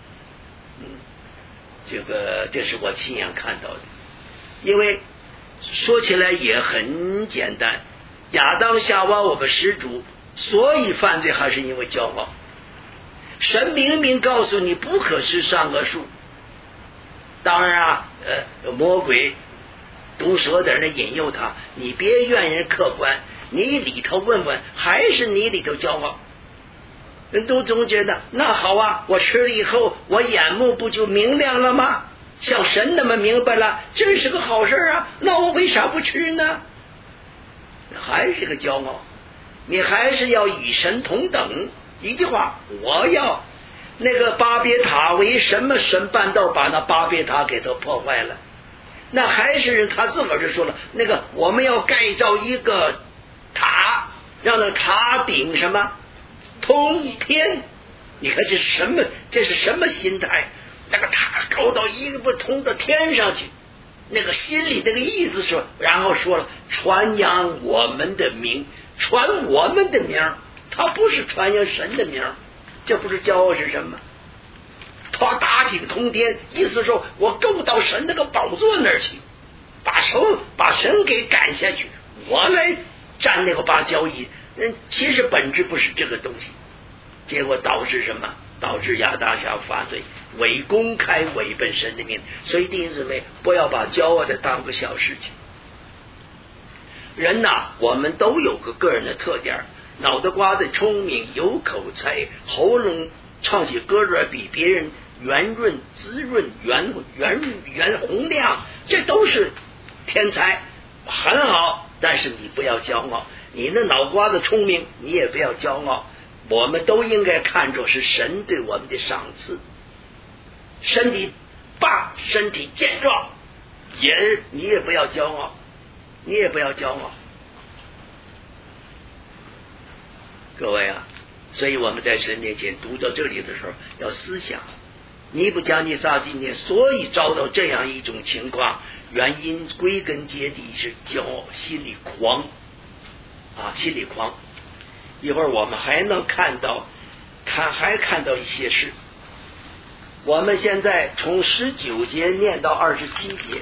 A: 这是我亲眼看到的。因为说起来也很简单，亚当夏娃我们始祖，所以犯罪还是因为骄傲。神明明告诉你不可吃善恶树，当然魔鬼毒舌的人引诱他，你别怨人客观，你里头问问，还是你里头骄傲。人都总觉得那好啊，我吃了以后我眼目不就明亮了吗？像神那么明白了，这是个好事啊，那我为啥不吃呢？还是个骄傲，你还是要与神同等。一句话，我要那个巴别塔，为什么神办道把那巴别塔给他破坏了？那还是人他自个儿就说了，那个我们要盖造一个塔，让那塔顶什么通天。你看这是什么心态？那个塔高到一个不通到天上去，那个心里那个意思说，然后说了传扬我们的名，传我们的名，他不是传扬神的名。 这不是骄傲是什么？他打井通天，意思说我够到神那个宝座那儿去，把神给赶下去，我来占那个芭蕉叶。其实本质不是这个东西，结果导致什么？导致亚当夏犯罪，公开违背神的命。所以弟兄姊妹，不要把骄傲的当个小事情。人呐，我们都有个人的特点，脑袋瓜子聪明，有口才，喉咙唱起歌来比别人圆润滋润，圆洪亮，这都是天才，很好。但是你不要骄傲，你的脑瓜子聪明，你也不要骄傲。我们都应该看作是神对我们的赏赐。身体棒，身体健壮，你也不要骄傲，你也不要骄傲。各位啊，所以我们在神面前读到这里的时候要思想，尼布甲尼撒今天所以遭到这样一种情况，原因归根结底是骄傲，心里狂。一会儿我们还能看到一些事。我们现在从19节念到27节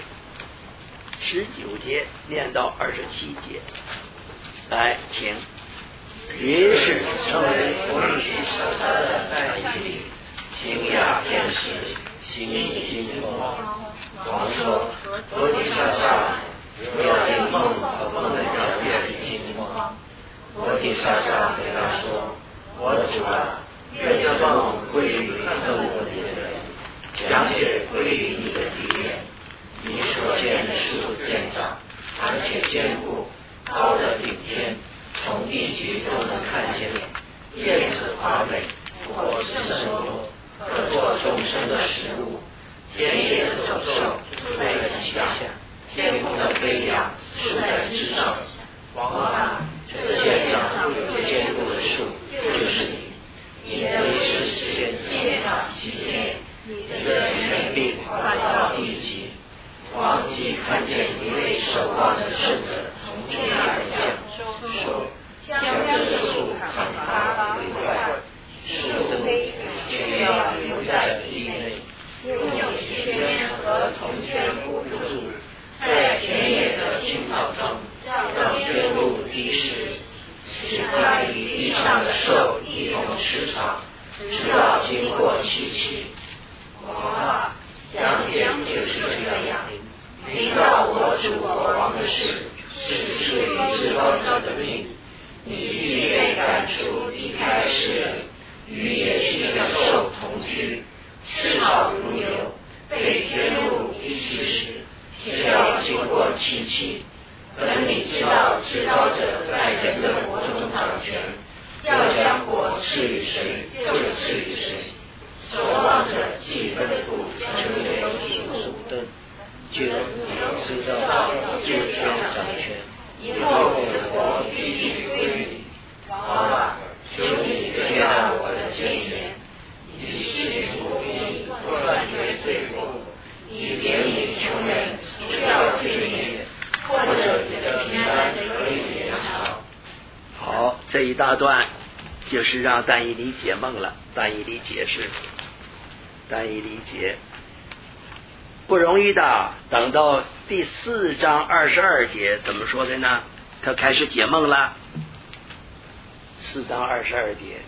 A: ，19节念到27节，来，请。于是成为伯利小撒的在基里，惊讶天使，心惊慌。王说：伯利小撒，不要因梦和梦的了解惊慌。伯利小撒回答说：我主啊，愿这梦归于恨我的人，讲解归于你的敌人。你所见的树健长，而且坚固，高的顶天，从地极都能看见，叶子华美，果实生多，可做众生的食物。田野的走兽住在其下，天空的飞鸟住在枝上。王啊，这健长又坚固的树就是你，你的历史时间建造基业，你的权柄快到地极。王既看见一位守望的圣者从天而降，说：将这树砍伐毁坏，树却要留在地内，用铁和铜圈固住，在田野的青草中让天露滴湿，使它与地上的兽一同吃草，直到经过七期。哇，讲解就是这样。临到我主国王的事，是属于至高者的命。你必被赶出，离开世人，与野性的兽同居，吃草如牛，被天露滴湿时，是要经过七期。等你知道至高者在人的国中掌权，要将国赐予谁就赐予谁。守望者既吩咐成为属的，就知道就将掌权。以后我的国必定归于你。王啊，求你悦纳我的谏言，以施行公义，断绝罪过，以怜悯穷人，除掉罪孽，或者你的平安可以延长。 好，这一大段就是让但以理解梦了。但以理解释，但以理解不容易的。等到第4章22节怎么说的呢？他开始解梦了。4章22节，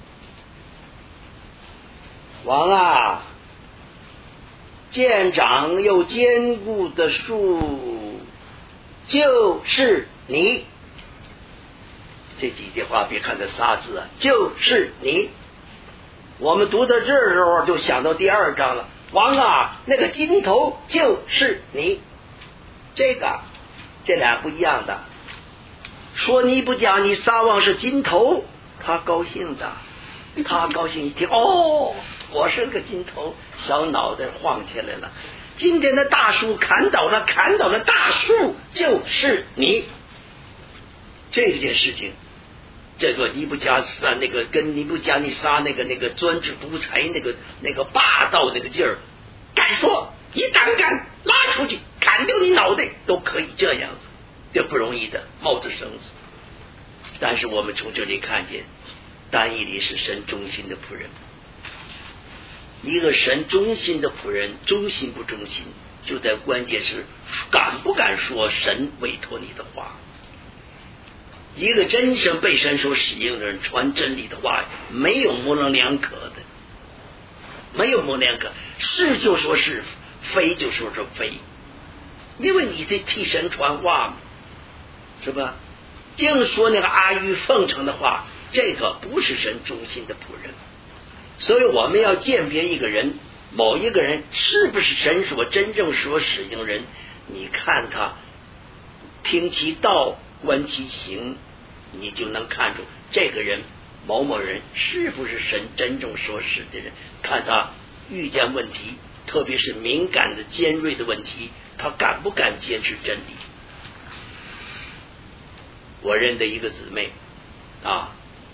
A: 王啊，健长又坚固的树就是你。这几句话别看这仨字啊，就是你。我们读到这儿的时候就想到第2章了。王啊，那个金头就是你。这俩不一样的。说尼布甲尼撒王是金头，他高兴的，他高兴一听，哦，我是个金头，小脑袋晃起来了。今天的大树砍倒了大树就是你。这件事情，这个尼布甲撒那个跟尼布甲尼撒那个专制独裁那个霸道那个劲儿，敢说你胆敢拉出去砍掉你脑袋都可以这样子，这不容易的，冒着生死。但是我们从这里看见， 但以理是神忠心的仆人。一个神忠心的仆人，忠心不忠心，就在关键是敢不敢说神委托你的话。一个真正被神所使用的人，传真理的话，没有模棱两可的，没有模棱两可，是就说是，非就说是非，因为你在替神传话嘛，是吧？净说那个阿谀奉承的话，这个不是神忠心的仆人。所以我们要鉴别一个人，某一个人是不是神所真正所使用人，你看他听其道观其行，你就能看出这个人某某人是不是神真正所使的人。看他遇见问题，特别是敏感的尖锐的问题，他敢不敢坚持真理。我认得一个姊妹啊，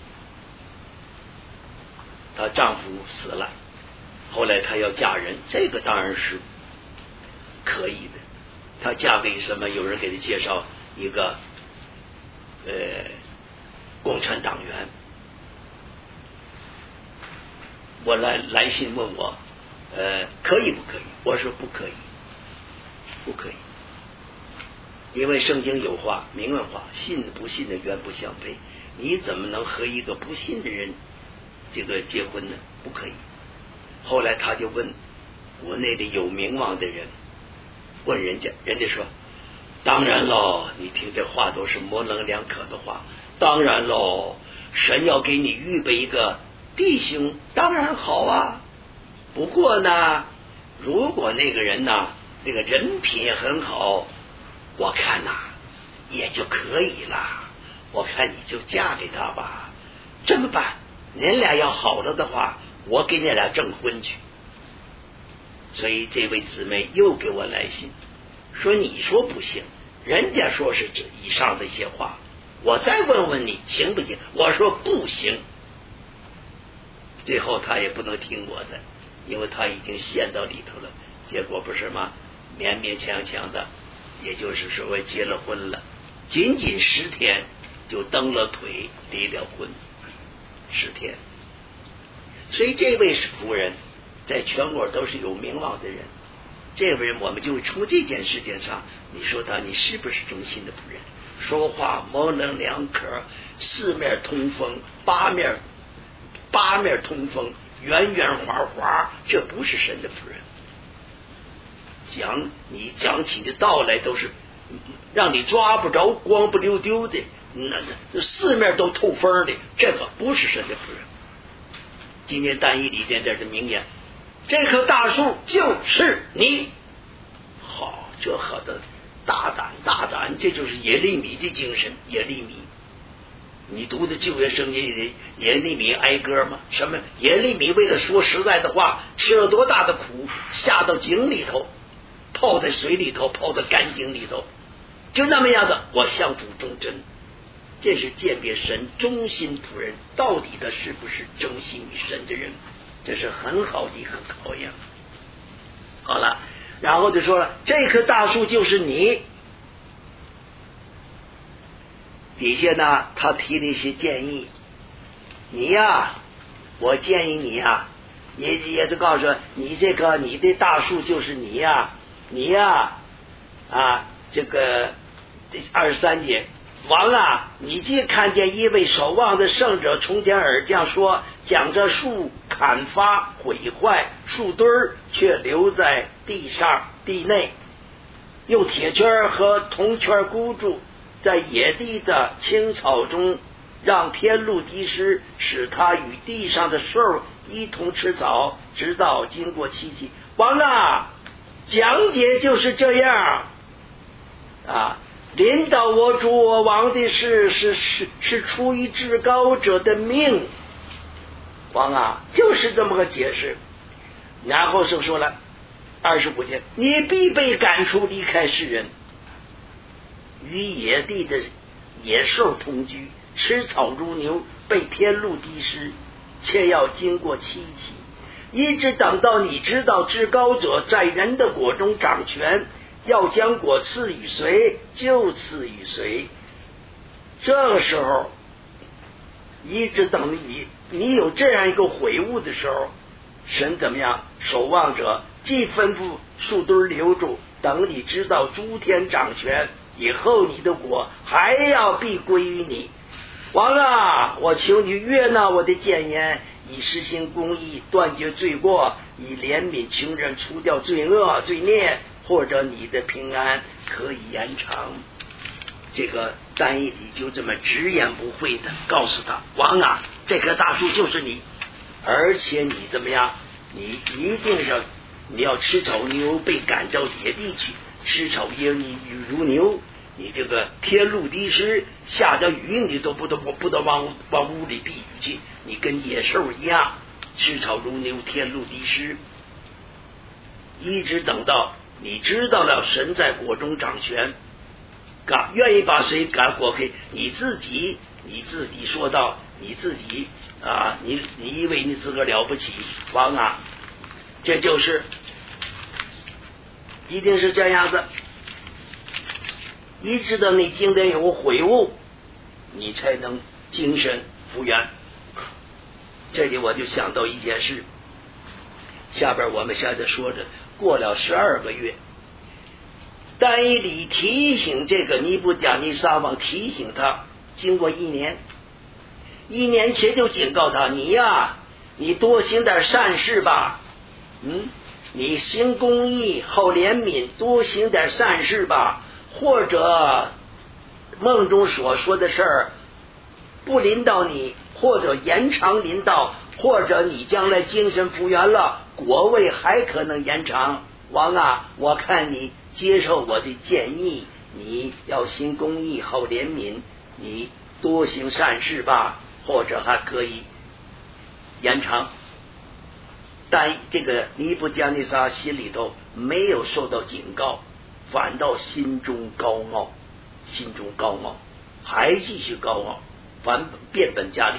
A: 她丈夫死了，后来她要嫁人，这个当然是可以的。她嫁给什么？有人给她介绍一个共产党员。我来信问我可以不可以？我说不可以，不可以。因为圣经有话，明文话，信不信的原不相配。你怎么能和一个不信的人这个结婚呢？不可以。后来他就问国内的有名望的人，问人家，人家说当然喽，你听这话都是模棱两可的话，当然喽，神要给你预备一个弟兄，当然好啊。不过呢，如果那个人呢，那个人品也很好，我看呐也就可以了，我看你就嫁给他吧。这么办，您俩要好了的话，我给你俩证婚去。所以这位姊妹又给我来信，说你说不行，人家说是这以上的一些话，我再问问你行不行？我说不行。最后他也不能听我的，因为他已经陷到里头了。结果不是吗？勉勉强强的，也就是所谓结了婚了，仅仅10天就蹬了腿离了婚，10天。所以这位夫人在全国都是有名望的人，这位人我们就从这件事情上，你说他你是不是忠心的仆人？说话模棱两可，四面通风，八面通风，圆圆滑滑，这不是神的仆人。你讲起的道来都是让你抓不着，光不溜丢的，那四面都透风的，这个不是神的仆人。今天但以理在这的名言，这棵大树就是你。好，这何的大胆，这就是耶利米的精神。耶利米，你读的旧约圣经里耶利米哀歌吗？什么耶利米为了说实在的话，吃了多大的苦，下到井里头，泡在水里头，泡在干井里头，就那么样的，我向主忠贞。这是鉴别神忠心仆人到底他是不是忠心于神的人，这是很好的一个考验。好了，然后就说了，这棵大树就是你。底下呢，他提了一些建议，你呀，我建议你呀，也就告诉说，你这个你的大树就是你呀，这个23节，王啊，你既看见一位守望的圣者从天而降，说将这树砍伐毁坏，树墩儿却留在地内，用铁圈和铜圈箍住，在野地的青草中，让天露滴湿，使它与地上的兽一同吃草，直到经过7季。王啊，讲解就是这样啊。领导我主我王的是出于至高者的命，王啊，就是这么个解释。然后就说了25节，你必被赶出，离开世人，与野地的野兽同居，吃草如牛，被天露滴湿，且要经过7季，一直等到你知道至高者在人的国中掌权，要将果赐予谁就赐予谁。这个时候一直等你有这样一个悔悟的时候，神怎么样？守望者既吩咐树墩留住，等你知道诸天掌权以后，你的国还要必归于你。王啊，我求你悦纳我的谏言，以实行公义，断绝罪过，以怜悯穷人，除掉罪恶罪孽，或者你的平安可以延长。这个但以理就这么直言不讳的告诉他，王啊，这棵大树就是你，而且你怎么样？你一定是你要吃草牛，被赶到野地去，吃草野你语如牛，你这个天露地湿，下着雨你都不得往屋里避雨去，你跟野兽一样，吃草如牛，天露地湿。一直等到你知道了神在国中掌权，愿意把谁赶过去，你自己说到你自己啊，你以为你自个了不起，王啊，这就是一定是这样子。一直到你今天有悔悟，你才能精神复原。这里我就想到一件事，下边我们现在说着，过了12个月，但以理提醒这个尼布甲尼撒王，提醒他，经过1年前就警告他，你呀，你多行点善事吧，你行公义好怜悯，多行点善事吧，或者梦中所说的事儿不临到你，或者延长临到，或者你将来精神复原了，国位还可能延长。王啊，我看你接受我的建议，你要行公义好怜悯，你多行善事吧，或者还可以延长。但这个尼布甲尼撒心里头没有受到警告，反倒心中高傲，还继续高傲，变本加厉。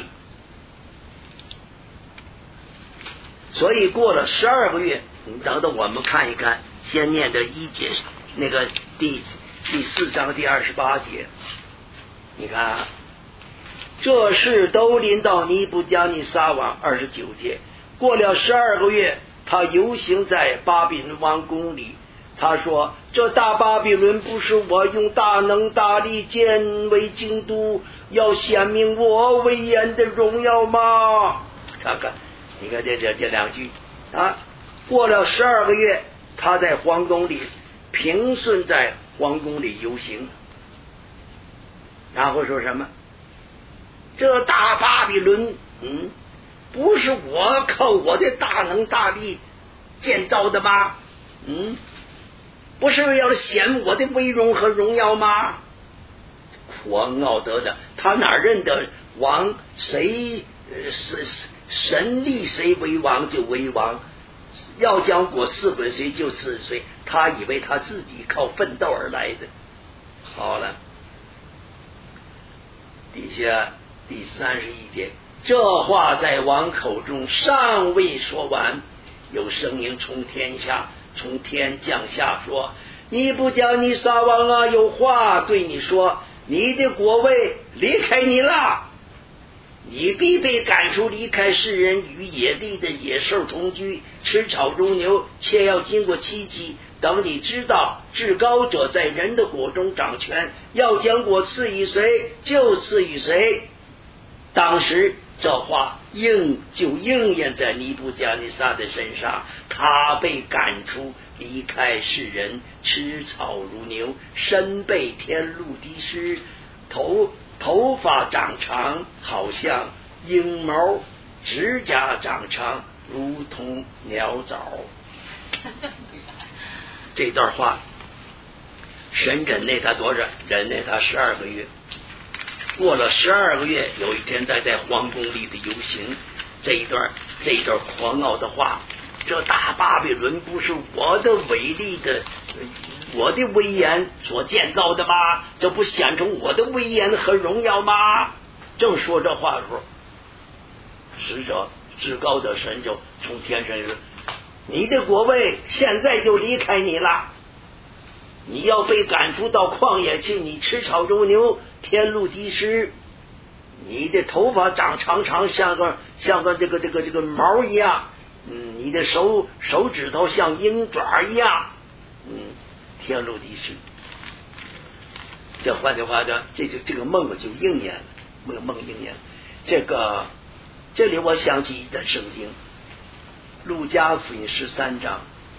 A: 所以过了12个月，你等等我们看一看，先念的1节，那个第4章第28节，你看这事都临到尼布甲尼撒王。29节，过了12个月，他游行在巴比伦王宫里，他说，这大巴比伦不是我用大能大力建为京都，要显明我威严的荣耀吗？看看，你看这2句啊。过了12个月，他在皇宫里平顺，在皇宫里游行，然后说什么？这大巴比伦不是我靠我的大能大力建造的吗？不是要显我的威荣和荣耀吗？狂傲得的，他哪认得王？谁神立谁为王就为王，要将国赐给谁就赐谁，他以为他自己靠奋斗而来的。好了，底下第31节，这话在王口中尚未说完，有声音从天降下说，尼布甲尼撒王啊，有话对你说，你的国位离开你了，你必被赶出，离开世人，与野地的野兽同居，吃草如牛，且要经过7级。等你知道至高者在人的国中掌权，要将国赐予谁就赐予谁。当时这话应验在尼布甲尼撒的身上，他被赶出，离开世人，吃草如牛，身被天露地湿，头发长长，好像鹰毛，指甲长长，如同鸟爪。这段话，神忍耐他多少？忍耐他12个月。过了12个月，有一天在皇宫里的游行，这一段狂傲的话，这大巴比伦不是我的伟力的，我的威严所建造的吗？这不显出我的威严和荣耀吗？正说这话的时候，使者至高的神就从天上说，你的国位现在就离开你了，你要被赶出到旷野去，你吃草如牛，天露地湿， 你的头发长长长，像个这个毛一样，你的手指头像鹰爪一样，天路地势。这换句话讲，这个梦就应验了，梦应验了。这里我想起一段圣经，路加福音13章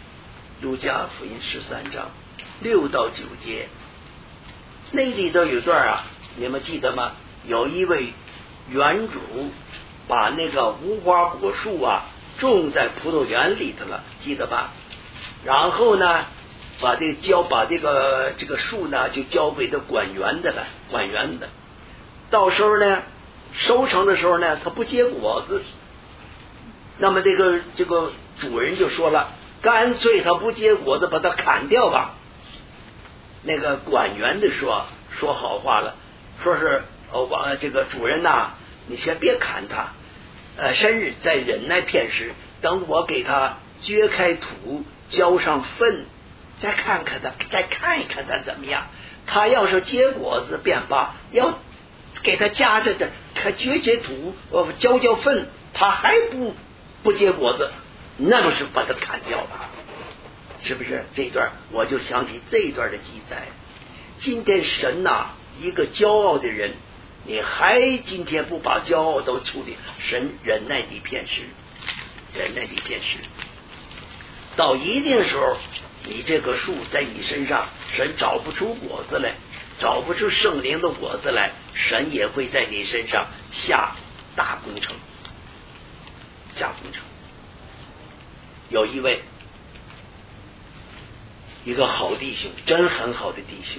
A: 6到9节，那里头有段啊，你们记得吗？有一位园主把那个无花果树啊种在葡萄园里头了，记得吧？然后呢，把这个树呢就交给这管园的，到时候呢收成的时候呢，它不结果子，那么这个主人就说了，干脆它不结果子，把它砍掉吧。那个管园的说好话了，说是这个主人呐，你先别砍它，生日再忍耐片时，等我给它掘开土，浇上粪，再看一看它怎么样。它要是结果子便罢，要给它夹着的，它掘土，浇粪，它还不结果子，那么是把它砍掉了，是不是？这一段我就想起这一段的记载。今天神呐，一个骄傲的人，你还今天不把骄傲都处理，神忍耐你片时，到一定时候，你这个树在你身上，神找不出果子来，找不出圣灵的果子来，神也会在你身上下大工程。有一个好弟兄，真很好的弟兄，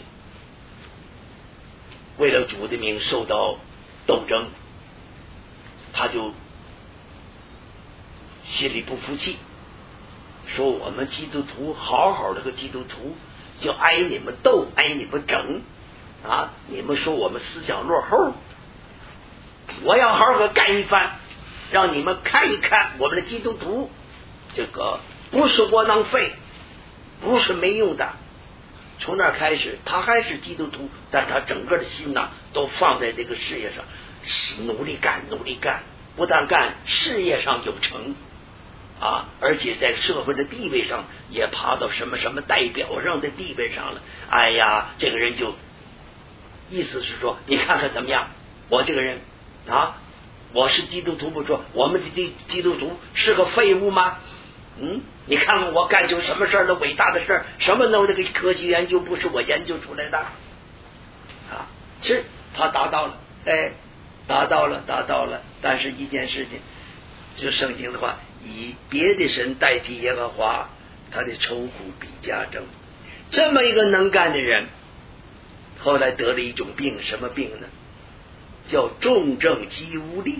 A: 为了主的名受到斗争，他就心里不服气，说我们基督徒好的个基督徒就挨你们斗，挨你们整啊！你们说我们思想落后，我要好好干一番，让你们看一看我们的基督徒这个不是窝囊废，不是没用的。从那开始，他还是基督徒，但他整个的心呐都放在这个事业上，努力干，不但干，事业上有成啊，而且在社会的地位上也爬到什么代表上的地位上了。哎呀，这个人就意思是说，你看看怎么样？我这个人啊，我是基督徒不说，我们的基督徒是个废物吗？你看看我干出什么事儿的伟大的事儿，什么那个科学研究不是我研究出来的啊？是他达到了，达到了。但是一件事情，就圣经的话，以别的神代替耶和华，他的愁苦必加增。这么一个能干的人，后来得了一种病，什么病呢？叫重症肌无力。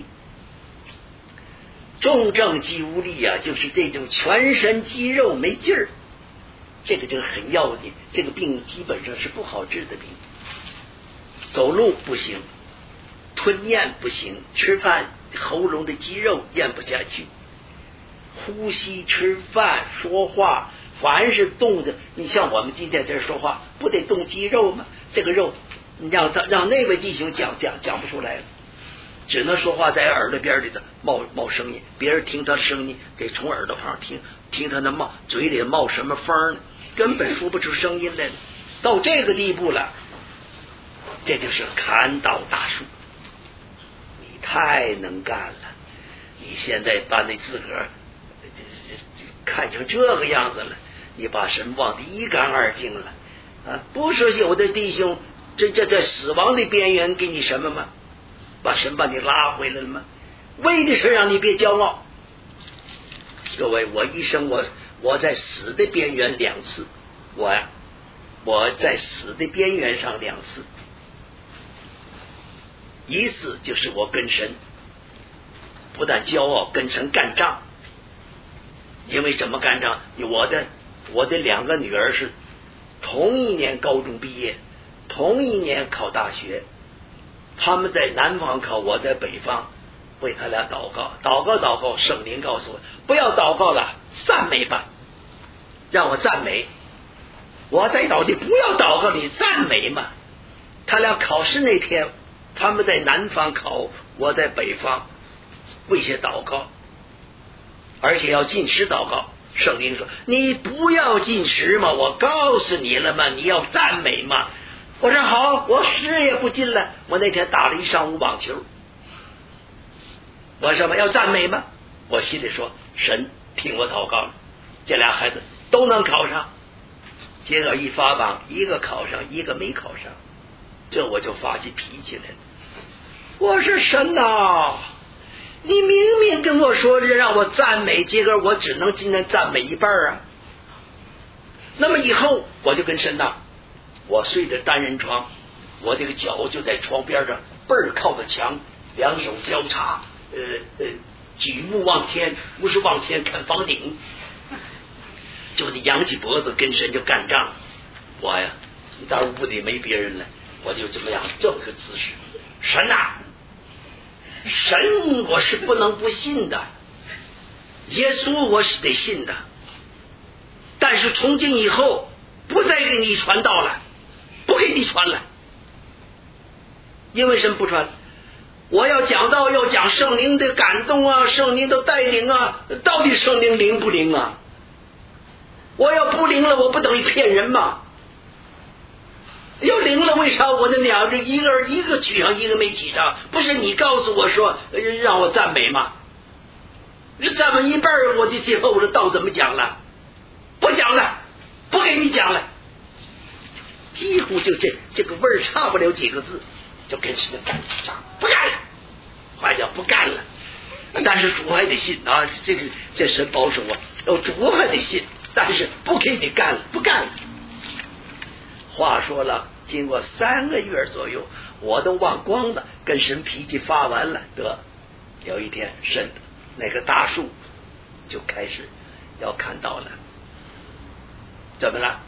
A: 重症肌无力啊，就是这种全身肌肉没劲儿，这个就很要紧。这个病基本上是不好治的病，走路不行，吞咽不行，吃饭喉咙的肌肉咽不下去，呼吸、吃饭、说话，凡是动着，你像我们今天这说话，不得动肌肉吗？这个肉，你让那位弟兄讲不出来了。只能说话在耳朵边里的冒声音，别人听他声音得从耳朵旁听他那嘴里冒什么风呢，根本说不出声音来了。到这个地步了，这就是砍倒大树。你太能干了，你现在把你自个儿看成这个样子了，你把神忘得一干二净了啊！不是有的弟兄这在死亡的边缘给你什么吗？把神把你拉回来了吗？为的是让你别骄傲。各位，我一生我在死的边缘2次，我在死的边缘上2次。一次就是我跟神不但骄傲，跟神干仗。因为什么干仗？我的2个女儿是同一年高中毕业，同一年考大学。他们在南方考，我在北方，为他俩祷告，圣灵告诉我不要祷告了，赞美吧，让我赞美。我在祷告，不要祷告，你赞美嘛。他俩考试那天， 他们在南方考，我在北方为些祷告，而且要禁食祷告。圣灵说你不要禁食嘛，我告诉你了嘛，你要赞美嘛。我说好，我食也不禁了。我那天打了一上午网球，我什么要赞美吗？我心里说神听我祷告了，这俩孩子都能考上。结果一发榜，一个考上，一个没考上，这我就发起脾气来了。我说神哪，你明明跟我说的让我赞美，结果我只能今天赞美一半啊。那么以后我就跟神呐，我睡的单人床，我这个脚就在床边上，背儿靠着墙，两手交叉，举目望天，不是望天看房顶，就得扬起脖子跟神就干仗。我呀，到屋里没别人了，我就这么样这么个姿势。神呐，神我是不能不信的，耶稣我是得信的，但是从今以后不再给你传道了，不给你传了。因为什么不传？我要讲道，要讲圣灵的感动啊，圣灵的带领啊，到底圣灵灵不灵啊？我要不灵了，我不等于骗人吗？要灵了，为啥我的鸟这一个取上，一个没取上？不是你告诉我说让我赞美吗？这赞美一半，我就接后我的道怎么讲了？不讲了，不给你讲了，几乎就这个味儿差不了几个字，就跟神干仗，不干了，还叫不干了。但是主还得信啊，这神保守啊，主还得信，但是不给你干了，不干了。话说了，经过3个月左右，我都忘光了，跟神脾气发完了。得有一天，神那个大树就开始要看到了。怎么了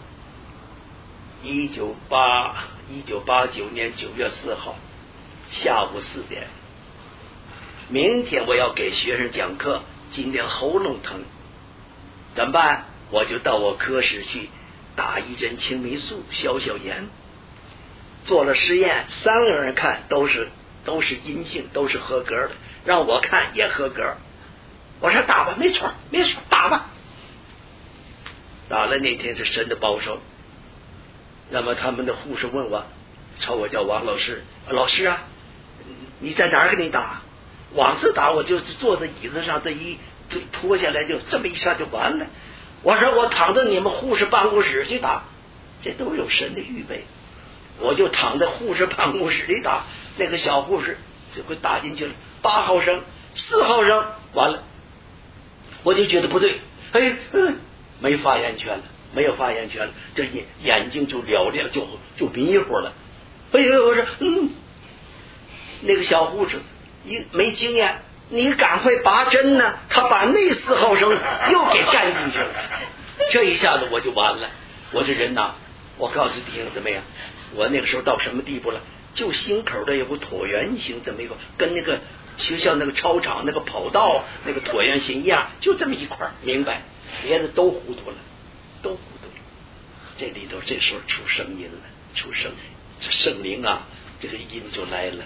A: ？1989年9月4号下午4点，明天我要给学生讲课，今天喉咙疼，怎么办？我就到我科室去打一针青霉素消炎。做了实验，3个人看都是阴性，都是合格的，让我看也合格。我说打吧，没错，打吧。打了那天是神的保守。那么他们的护士问我，朝我叫王老师，老师啊，你在哪儿给你打？往次打我就坐在椅子上，这一脱下来就这么一下就完了。我说我躺在你们护士办公室去打，这都有神的预备。我就躺在护士办公室里打，那个小护士就会打进去了，8毫升、4毫升，完了，我就觉得不对，没发言权了，没有发言权了，这眼睛就嘹亮，就迷糊了。我说那个小护士没经验，你赶快拔针呢，他把那4毫升又给占进去了，这一下子我就完了。我这人呐，我告诉弟兄姊妹啊，我那个时候到什么地步了？就心口的有个椭圆形这么一个，跟那个学校那个操场那个跑道那个椭圆形一样，就这么一块，明白？别的都糊涂了，都糊涂了。这里头这时候出声音了，出声音，这圣灵啊，这个音就来了。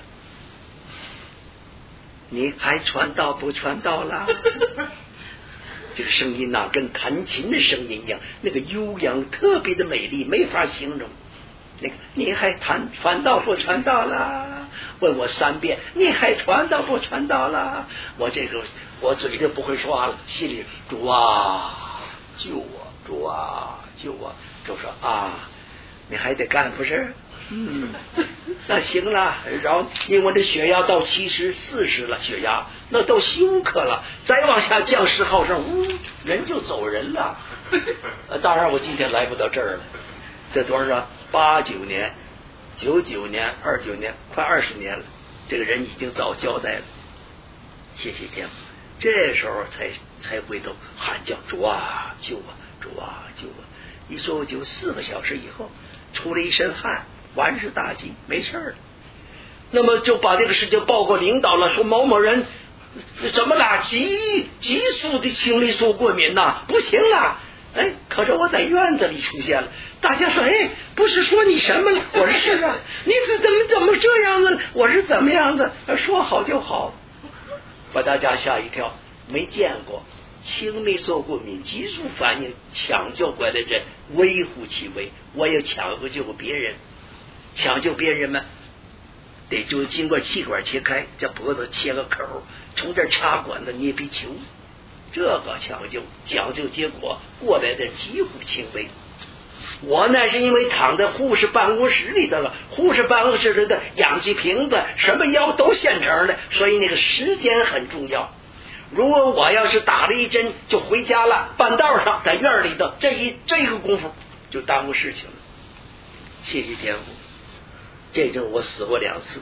A: 你还传道不传道啦？这个声音呐，跟弹琴的声音一样，那个悠扬特别的美丽，没法形容。那个你还传道不传道啦？问我3遍，你还传道不传道啦？我嘴就不会说话了，心里主啊救我，主啊救我。就说啊，你还得干不是？那行了，然后因为我的血压到70、40了，血压那都休克了，再往下降10毫升，人就走人了。当然我今天来不到这儿了，这多少？89年、99年、29年，快20年了，这个人已经早交代了。谢谢天父，这时候才回头喊叫主啊救我，主啊救我。一说我就4个小时以后出了一身汗，完事大吉，没事了。那么就把这个事情报过领导了，说某某人怎么了？急速的青霉素过敏呐，不行了， 哎，可是我在院子里出现了，大家说，哎，不是说你什么了？我说是啊，你怎么这样子？我是怎么样子？说好就好，把大家吓一跳，没见过青霉素过敏激素反应抢救过来的人微乎其微，我也抢救过别人，抢救别人们得就经过气管切开，这脖子切个口，从这插管子捏皮球，这个抢救结果过来的几乎轻微。我那是因为躺在护士办公室里头了，护士办公室里的氧气瓶子什么药都现成的，所以那个时间很重要。如果我要是打了一针就回家了，半道上在院里头这个功夫就耽误事情了。谢谢天父，这阵我死过2次，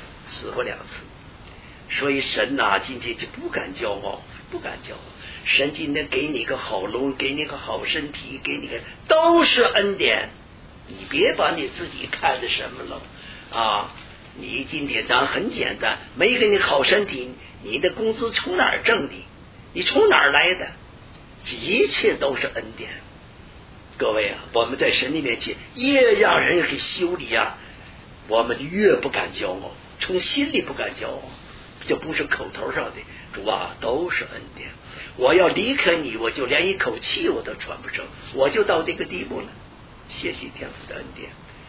A: 所以神呐，今天就不敢骄傲。神今天给你个好龙，给你个好身体，给你个都是恩典，你别把你自己看的什么了啊！你今天咱很简单，没给你好身体，你的工资从哪儿挣的？你从哪儿来的？一切都是恩典。各位啊，我们在神的面前越让人给修理啊，我们就越不敢骄傲，从心里不敢骄傲，这不是口头上的。主啊，都是恩典。我要离开你，我就连一口气我都喘不成，我就到这个地步了。谢谢天父的恩典。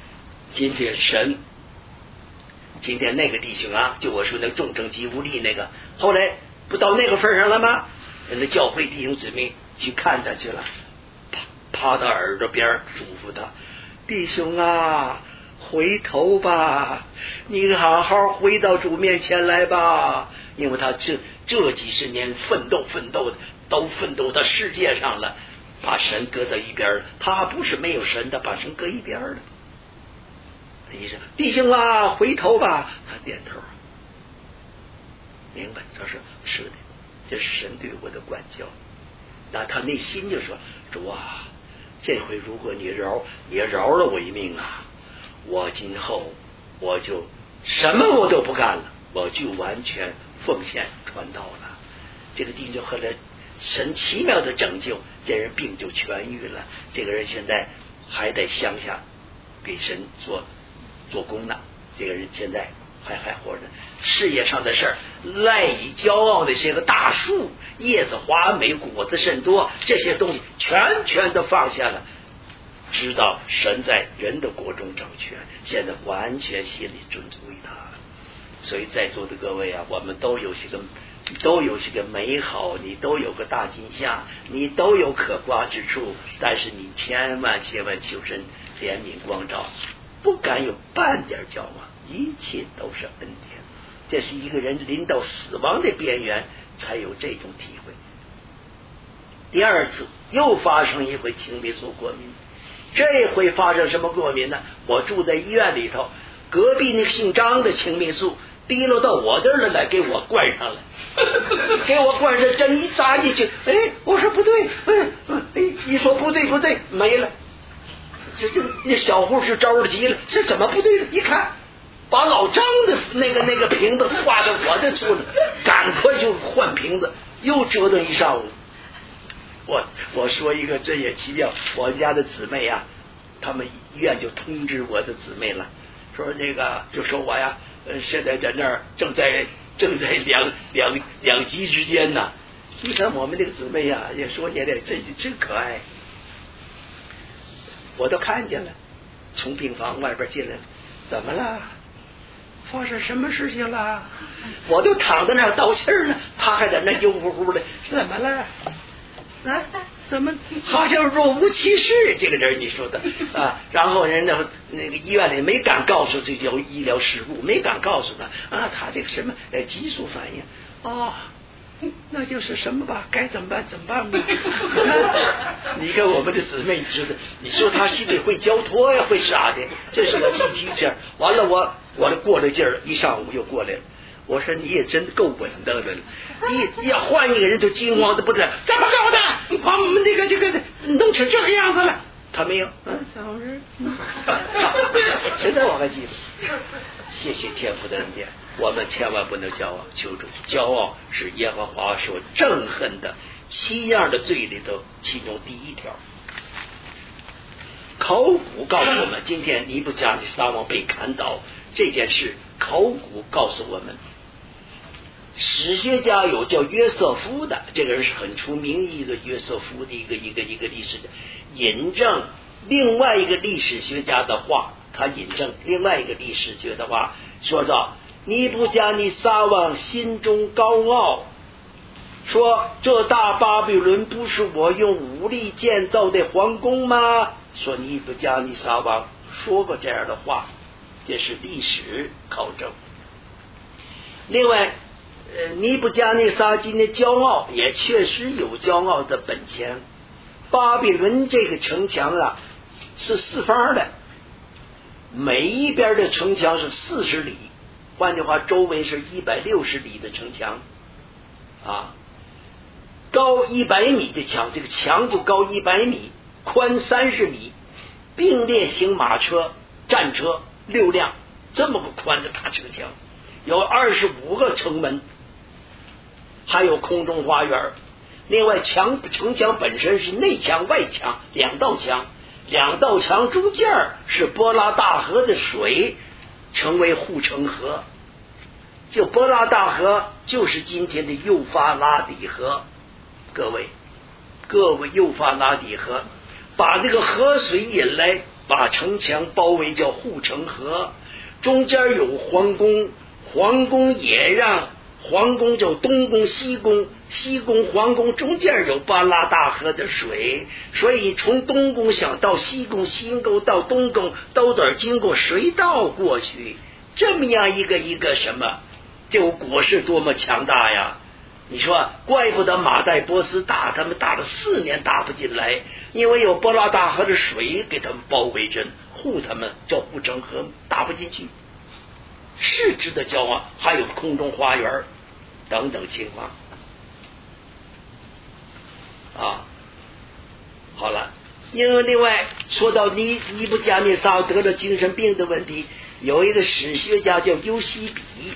A: 今天那个弟兄啊，就我说那重症肌无力那个，后来不到那个份上了吗？那教会弟兄姊妹去看他去了，趴到耳朵边嘱咐他，弟兄啊，回头吧，你好好回到主面前来吧，因为他这几十年奋斗的都奋斗到世界上了，把神搁到一边了。他不是没有神的，把神搁一边了。医生，弟兄啊，回头吧。他点头，明白，他说是的，这是神对我的管教。那他内心就说，主啊，这回如果你饶了我一命啊，我今后我就什么我都不干了，我就完全奉献传道了。这个弟兄后来神奇妙的拯救，这人病就痊愈了。这个人现在还在乡下给神做工呢，这个人现在还活着。事业上的事儿，赖以骄傲的些个大树，叶子华美，果子甚多，这些东西全都放下了，知道神在人的国中掌权，现在完全心里尊崇于他。所以在座的各位啊，我们都有些个美好，你都有个大金像，你都有可夸之处，但是你千万求神怜悯光照，不敢有半点骄傲，一切都是恩典。这是一个人临到死亡的边缘才有这种体会。第二次又发生一回青霉素过敏，这回发生什么过敏呢？我住在医院里头，隔壁那个姓张的青霉素滴落到我这儿来，给我灌上了，给我灌上针一扎进去，哎，我说不对，一说不对，没了。那小护士着急了，这怎么不对了？一看，把老张的那个瓶子挂在我的处了，赶快就换瓶子，又折腾一上午。我说一个真也奇妙，我家的姊妹啊，他们医院就通知我的姊妹了，说那个就说我呀，现在在那儿正在两极之间呢。你看我们这个姊妹呀，也说起来真可爱。我都看见了，从病房外边进来了，怎么了？发生什么事情了？我都躺在那儿倒气儿呢，他还在那悠乎乎的，怎么了？啊？怎么好像若无其事？这个人你说的啊？然后人家那个医院里没敢告诉，这叫医疗事故，没敢告诉他啊，他这个什么激素反应哦。那就是什么吧？该怎么办？怎么办呢？你看我们的姊妹知道，你说他心里会交托呀，会啥的？这是我第一劲儿。完了，我过了劲儿，一上午又过来了。我说你也真够稳当的了，你要换一个人就惊慌的不得了，怎么搞的？把我们这个弄成这个样子了。他没有，怎么回事？现在我还记得。谢谢天父的恩典，我们千万不能骄傲，求主。骄傲是耶和华所憎恨的7样的罪里头其中第1条。 考古告诉我们，今天尼布甲尼撒王被砍倒这件事，考古告诉我们，史学家有叫约瑟夫的，这个人是很出名一个约瑟夫的一个历史的引证另外一个历史学家的话，他引证另外一个历史学的话，说到尼布甲尼撒王心中高傲，说这大巴比伦不是我用武力建造的皇宫吗？说尼布甲尼撒王说过这样的话，这是历史考证。另外尼布甲尼撒今的骄傲也确实有骄傲的本钱。巴比伦这个城墙啊是四方的，每一边的城墙是40里，换句话周围是160里的城墙啊，高100米的墙，这个墙就高100米，宽30米，并列行马车战车6辆，这么个宽的大城墙，有25个城门，还有空中花园。另外城墙本身是内墙外墙2道墙，2道墙中间是波拉大河的水，成为护城河。就波拉大河就是今天的幼发拉底河，各位幼发拉底河把这个河水引来，把城墙包围叫护城河，中间有皇宫，皇宫也让皇宫叫东宫西宫，西宫皇宫中间有巴拉大河的水，所以从东宫想到西宫，西宫到东宫都得经过水道过去，这么样一个什么，这个国势多么强大呀！你说怪不得马代波斯他们打了4年打不进来，因为有波拉大河的水给他们包围着护他们，叫护城河，打不进去，是值得骄傲。还有空中花园等等情况啊。好了，因为另外说到尼布甲尼撒得了精神病的问题，有一个史学家叫尤西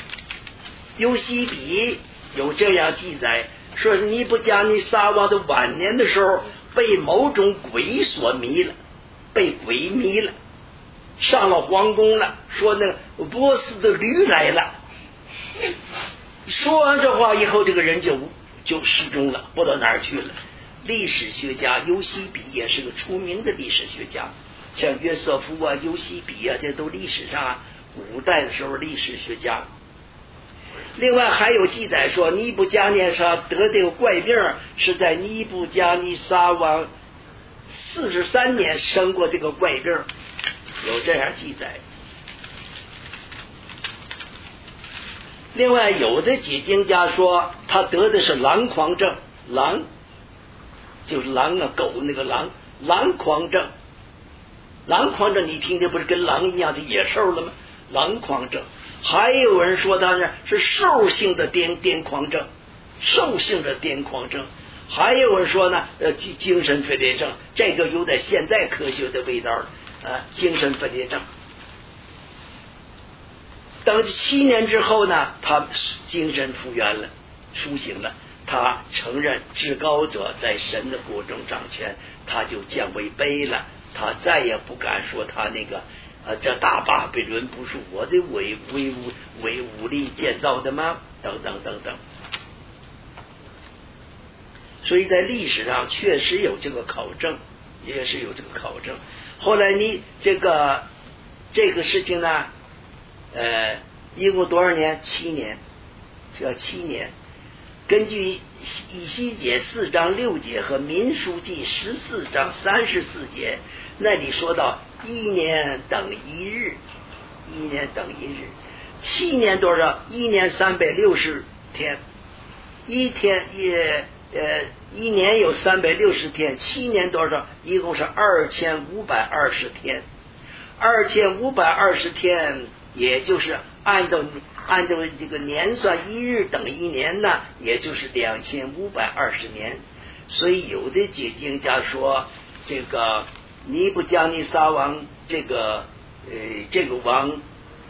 A: 比有这样记载，说是尼布甲尼撒王的晚年的时候被某种鬼所迷了，被鬼迷了，上了皇宫了，说那波斯的驴来了。说完这话以后，这个人就失踪了，不知道哪儿去了。历史学家尤西比也是个出名的历史学家，像约瑟夫啊、尤西比啊，这都历史上古代的时候历史学家。另外还有记载说，尼布甲尼撒得这个怪病是在尼布甲尼撒王43年生过这个怪病，有这样记载。另外有的解经家说他得的是狼狂症，狼就是狼啊，狗那个狼狂症。狼狂症你听见不是跟狼一样的野兽了吗？狼狂症。还有人说他是兽性的癫狂症，还有人说呢精神分裂症，这个有点现代科学的味道了精神分裂症。等7年之后呢，他精神复原了，苏醒了，他承认至高者在神的国中掌权，他就降为卑了，他再也不敢说他那个这大巴比伦不是我的为武力建造的吗？等等等等。所以在历史上确实有这个考证，也是有这个考证。后来你这个事情呢一共多少年？7年，这要7年。根据以西结4章6节和民数记14章34节，那里说到1年等1日，1年等1日，7年多少？1年360天，一年有360天，7年多少？一共是2520天，2520天，也就是按照这个年算1日等1年呢，也就是2520年。所以有的解经家说，这个尼布甲尼撒王这个王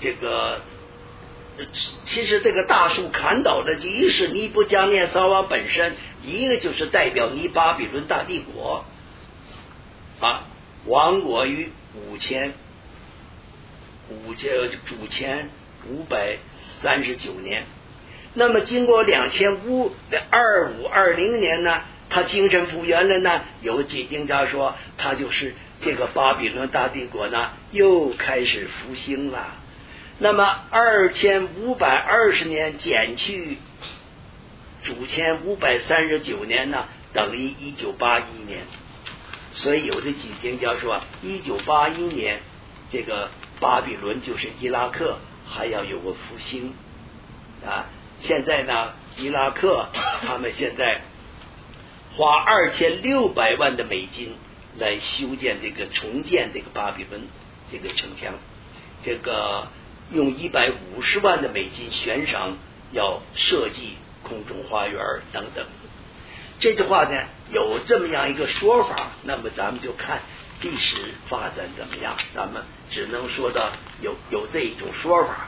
A: 其实这个大树砍倒的，一个是尼布甲尼撒王本身，一个就是代表尼巴比伦大帝国亡国于主前539年。那么经过2520年呢，他精神复原了呢，有解经家说他就是这个巴比伦大帝国呢又开始复兴了。那么2520年减去主前539年呢，等于1981年。所以有的解经家说1981年这个巴比伦就是伊拉克还要有个复兴啊。现在呢，伊拉克他们现在花2600万的美金来重建这个巴比伦这个城墙，这个用150万的美金悬赏要设计空中花园等等。这句话呢有这么样一个说法，那么咱们就看历史发展怎么样，咱们只能说到有这一种说法。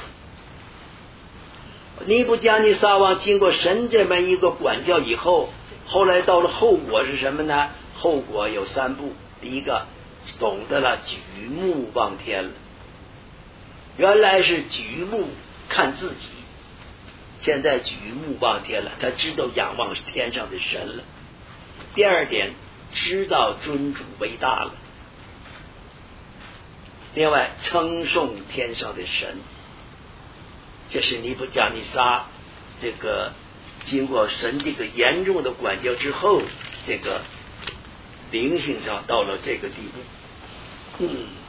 A: 尼布甲尼撒王经过神这么一个管教以后，后来到了后果是什么呢？后果有3步。第一个，懂得了举目望天了，原来是举目看自己，现在举目望天了，他知道仰望天上的神了。第二点，知道尊主为大了。另外，称颂天上的神。这是尼布甲尼撒这个经过神这个严重的管教之后，这个灵性上到了这个地步。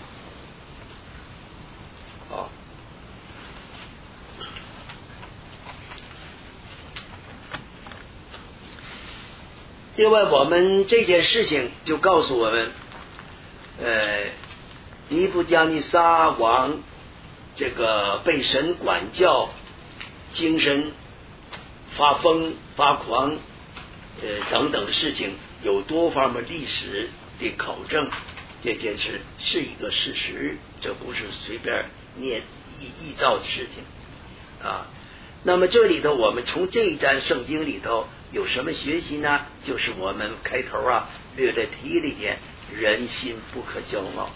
A: 好。另外，我们这件事情就告诉我们，尼布甲尼撒王这个被神管教，精神发疯发狂等等的事情，有多方面历史的考证，这件事是一个事实，这不是随便捏臆造的事情啊。那么这里头我们从这一章圣经里头有什么学习呢？就是我们开头略略提了一点，人心不可骄傲。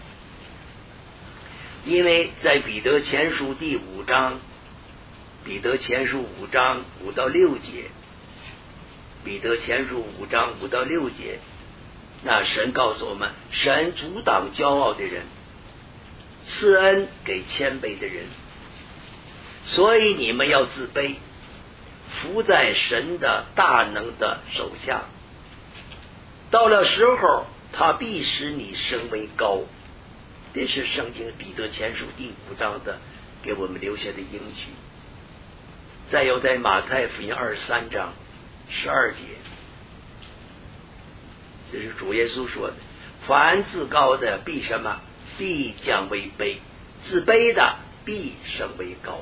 A: 因为在彼得前书第5章，彼得前书5章5到6节，彼得前书5章5到6节，那神告诉我们，神阻挡骄傲的人，赐恩给谦卑的人，所以你们要自卑，伏在神的大能的手下，到了时候他必使你升为高。这是圣经彼得前书第5章的给我们留下的应许。再有在马太福音23章12节，这是主耶稣说的，凡自高的必什么？必降为卑，自卑的必升为高。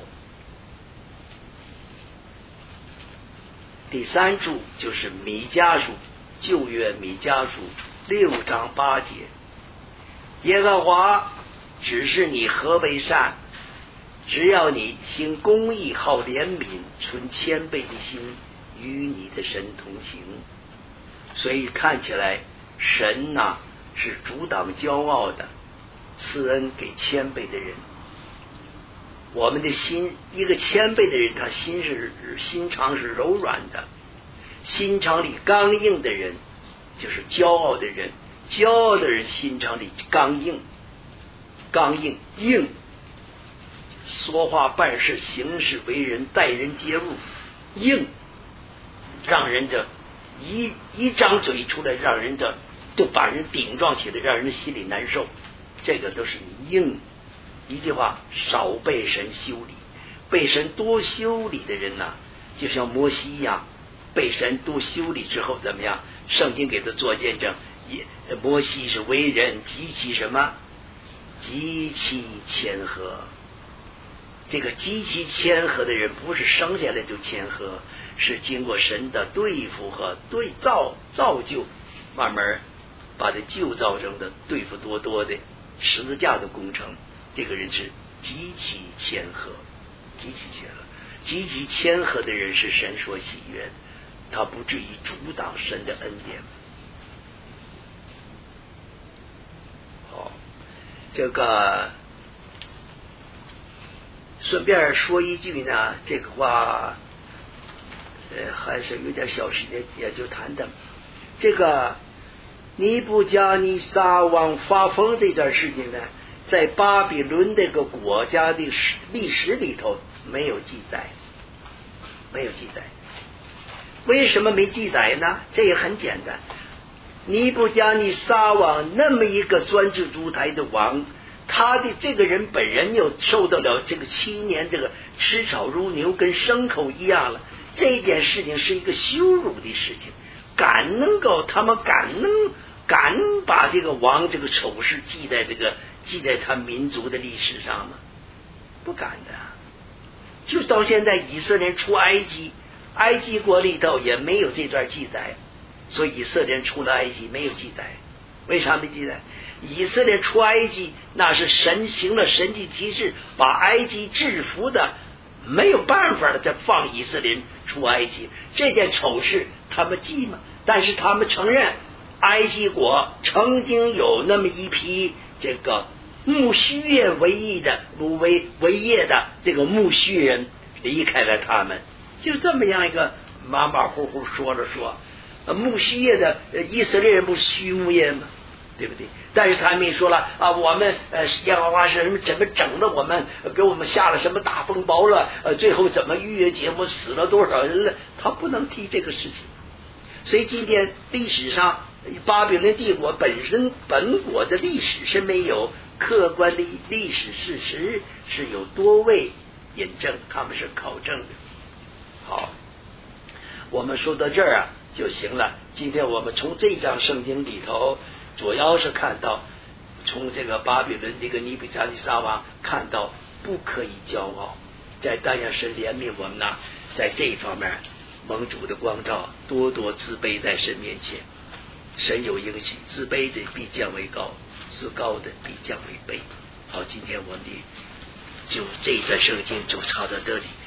A: 第3处就是米迦书，旧约米迦书6章8节，耶和华指示你何为善，只要你行公义，好怜悯，存谦卑的心，与你的神同行。所以看起来神是阻挡骄傲的，赐恩给谦卑的人。我们的心，一个谦卑的人，他心肠是柔软的，心肠里刚硬的人就是骄傲的人。骄傲的人心肠里刚硬，硬，说话办事行事为人待人接物硬，让人家一张嘴出来，让人家就把人顶撞起来，让人心里难受，这个都是硬。一句话，少被神修理，被神多修理的人就像摩西一样，被神多修理之后怎么样？圣经给他做见证，摩西是为人极其什么？极其谦和。这个极其谦和的人，不是生下来就谦和，是经过神的对付和造就，慢慢把它旧造成的对付多多的十字架的工程。这个人是极其谦和，极其谦和的人是神所喜悦，他不至于阻挡神的恩典。 这个顺便说一句呢，这个话还是有点小时间，也就谈谈这个尼布甲尼撒王发疯这段事情呢，在巴比伦这个国家的历史里头没有记载，没有记载。为什么没记载呢？这也很简单，尼布甲尼撒王那么一个专制独裁的王，他的这个人本人又受到了这个7年这个吃草如牛，跟牲口一样了。这件事情是一个羞辱的事情，他们敢把这个王这个丑事记在他民族的历史上吗？不敢的。就到现在以色列出埃及国里头也没有这段记载，所以以色列出了埃及没有记载。为啥没记载？以色列出埃及那是神行了神迹奇事，把埃及制服的，没有办法了再放以色列出埃及。这件丑事他们记吗？但是他们承认埃及国曾经有那么一批这个木须业为业的这个木须人离开了他们，就这么样一个马马虎虎说了说。木须业的以色列人不是畜牧业吗？对不对？但是他们也说了啊，我们耶和华是怎么整的我们，给我们下了什么大风暴了，最后怎么逾越节目死了多少人了，他不能提这个事情。所以今天历史上巴比伦帝国本国的历史是没有客观的历史事实，是有多位引证，他们是考证的。好，我们说到这儿就行了。今天我们从这章圣经里头主要是看到，从这个巴比伦这个尼布甲尼撒王看到不可以骄傲，但愿神怜悯我们呢，在这一方面蒙主的光照，多多自卑在神面前。神有应许，自卑的必降为高，自高的必降为卑。好，今天我们就这段圣经就抄到这里。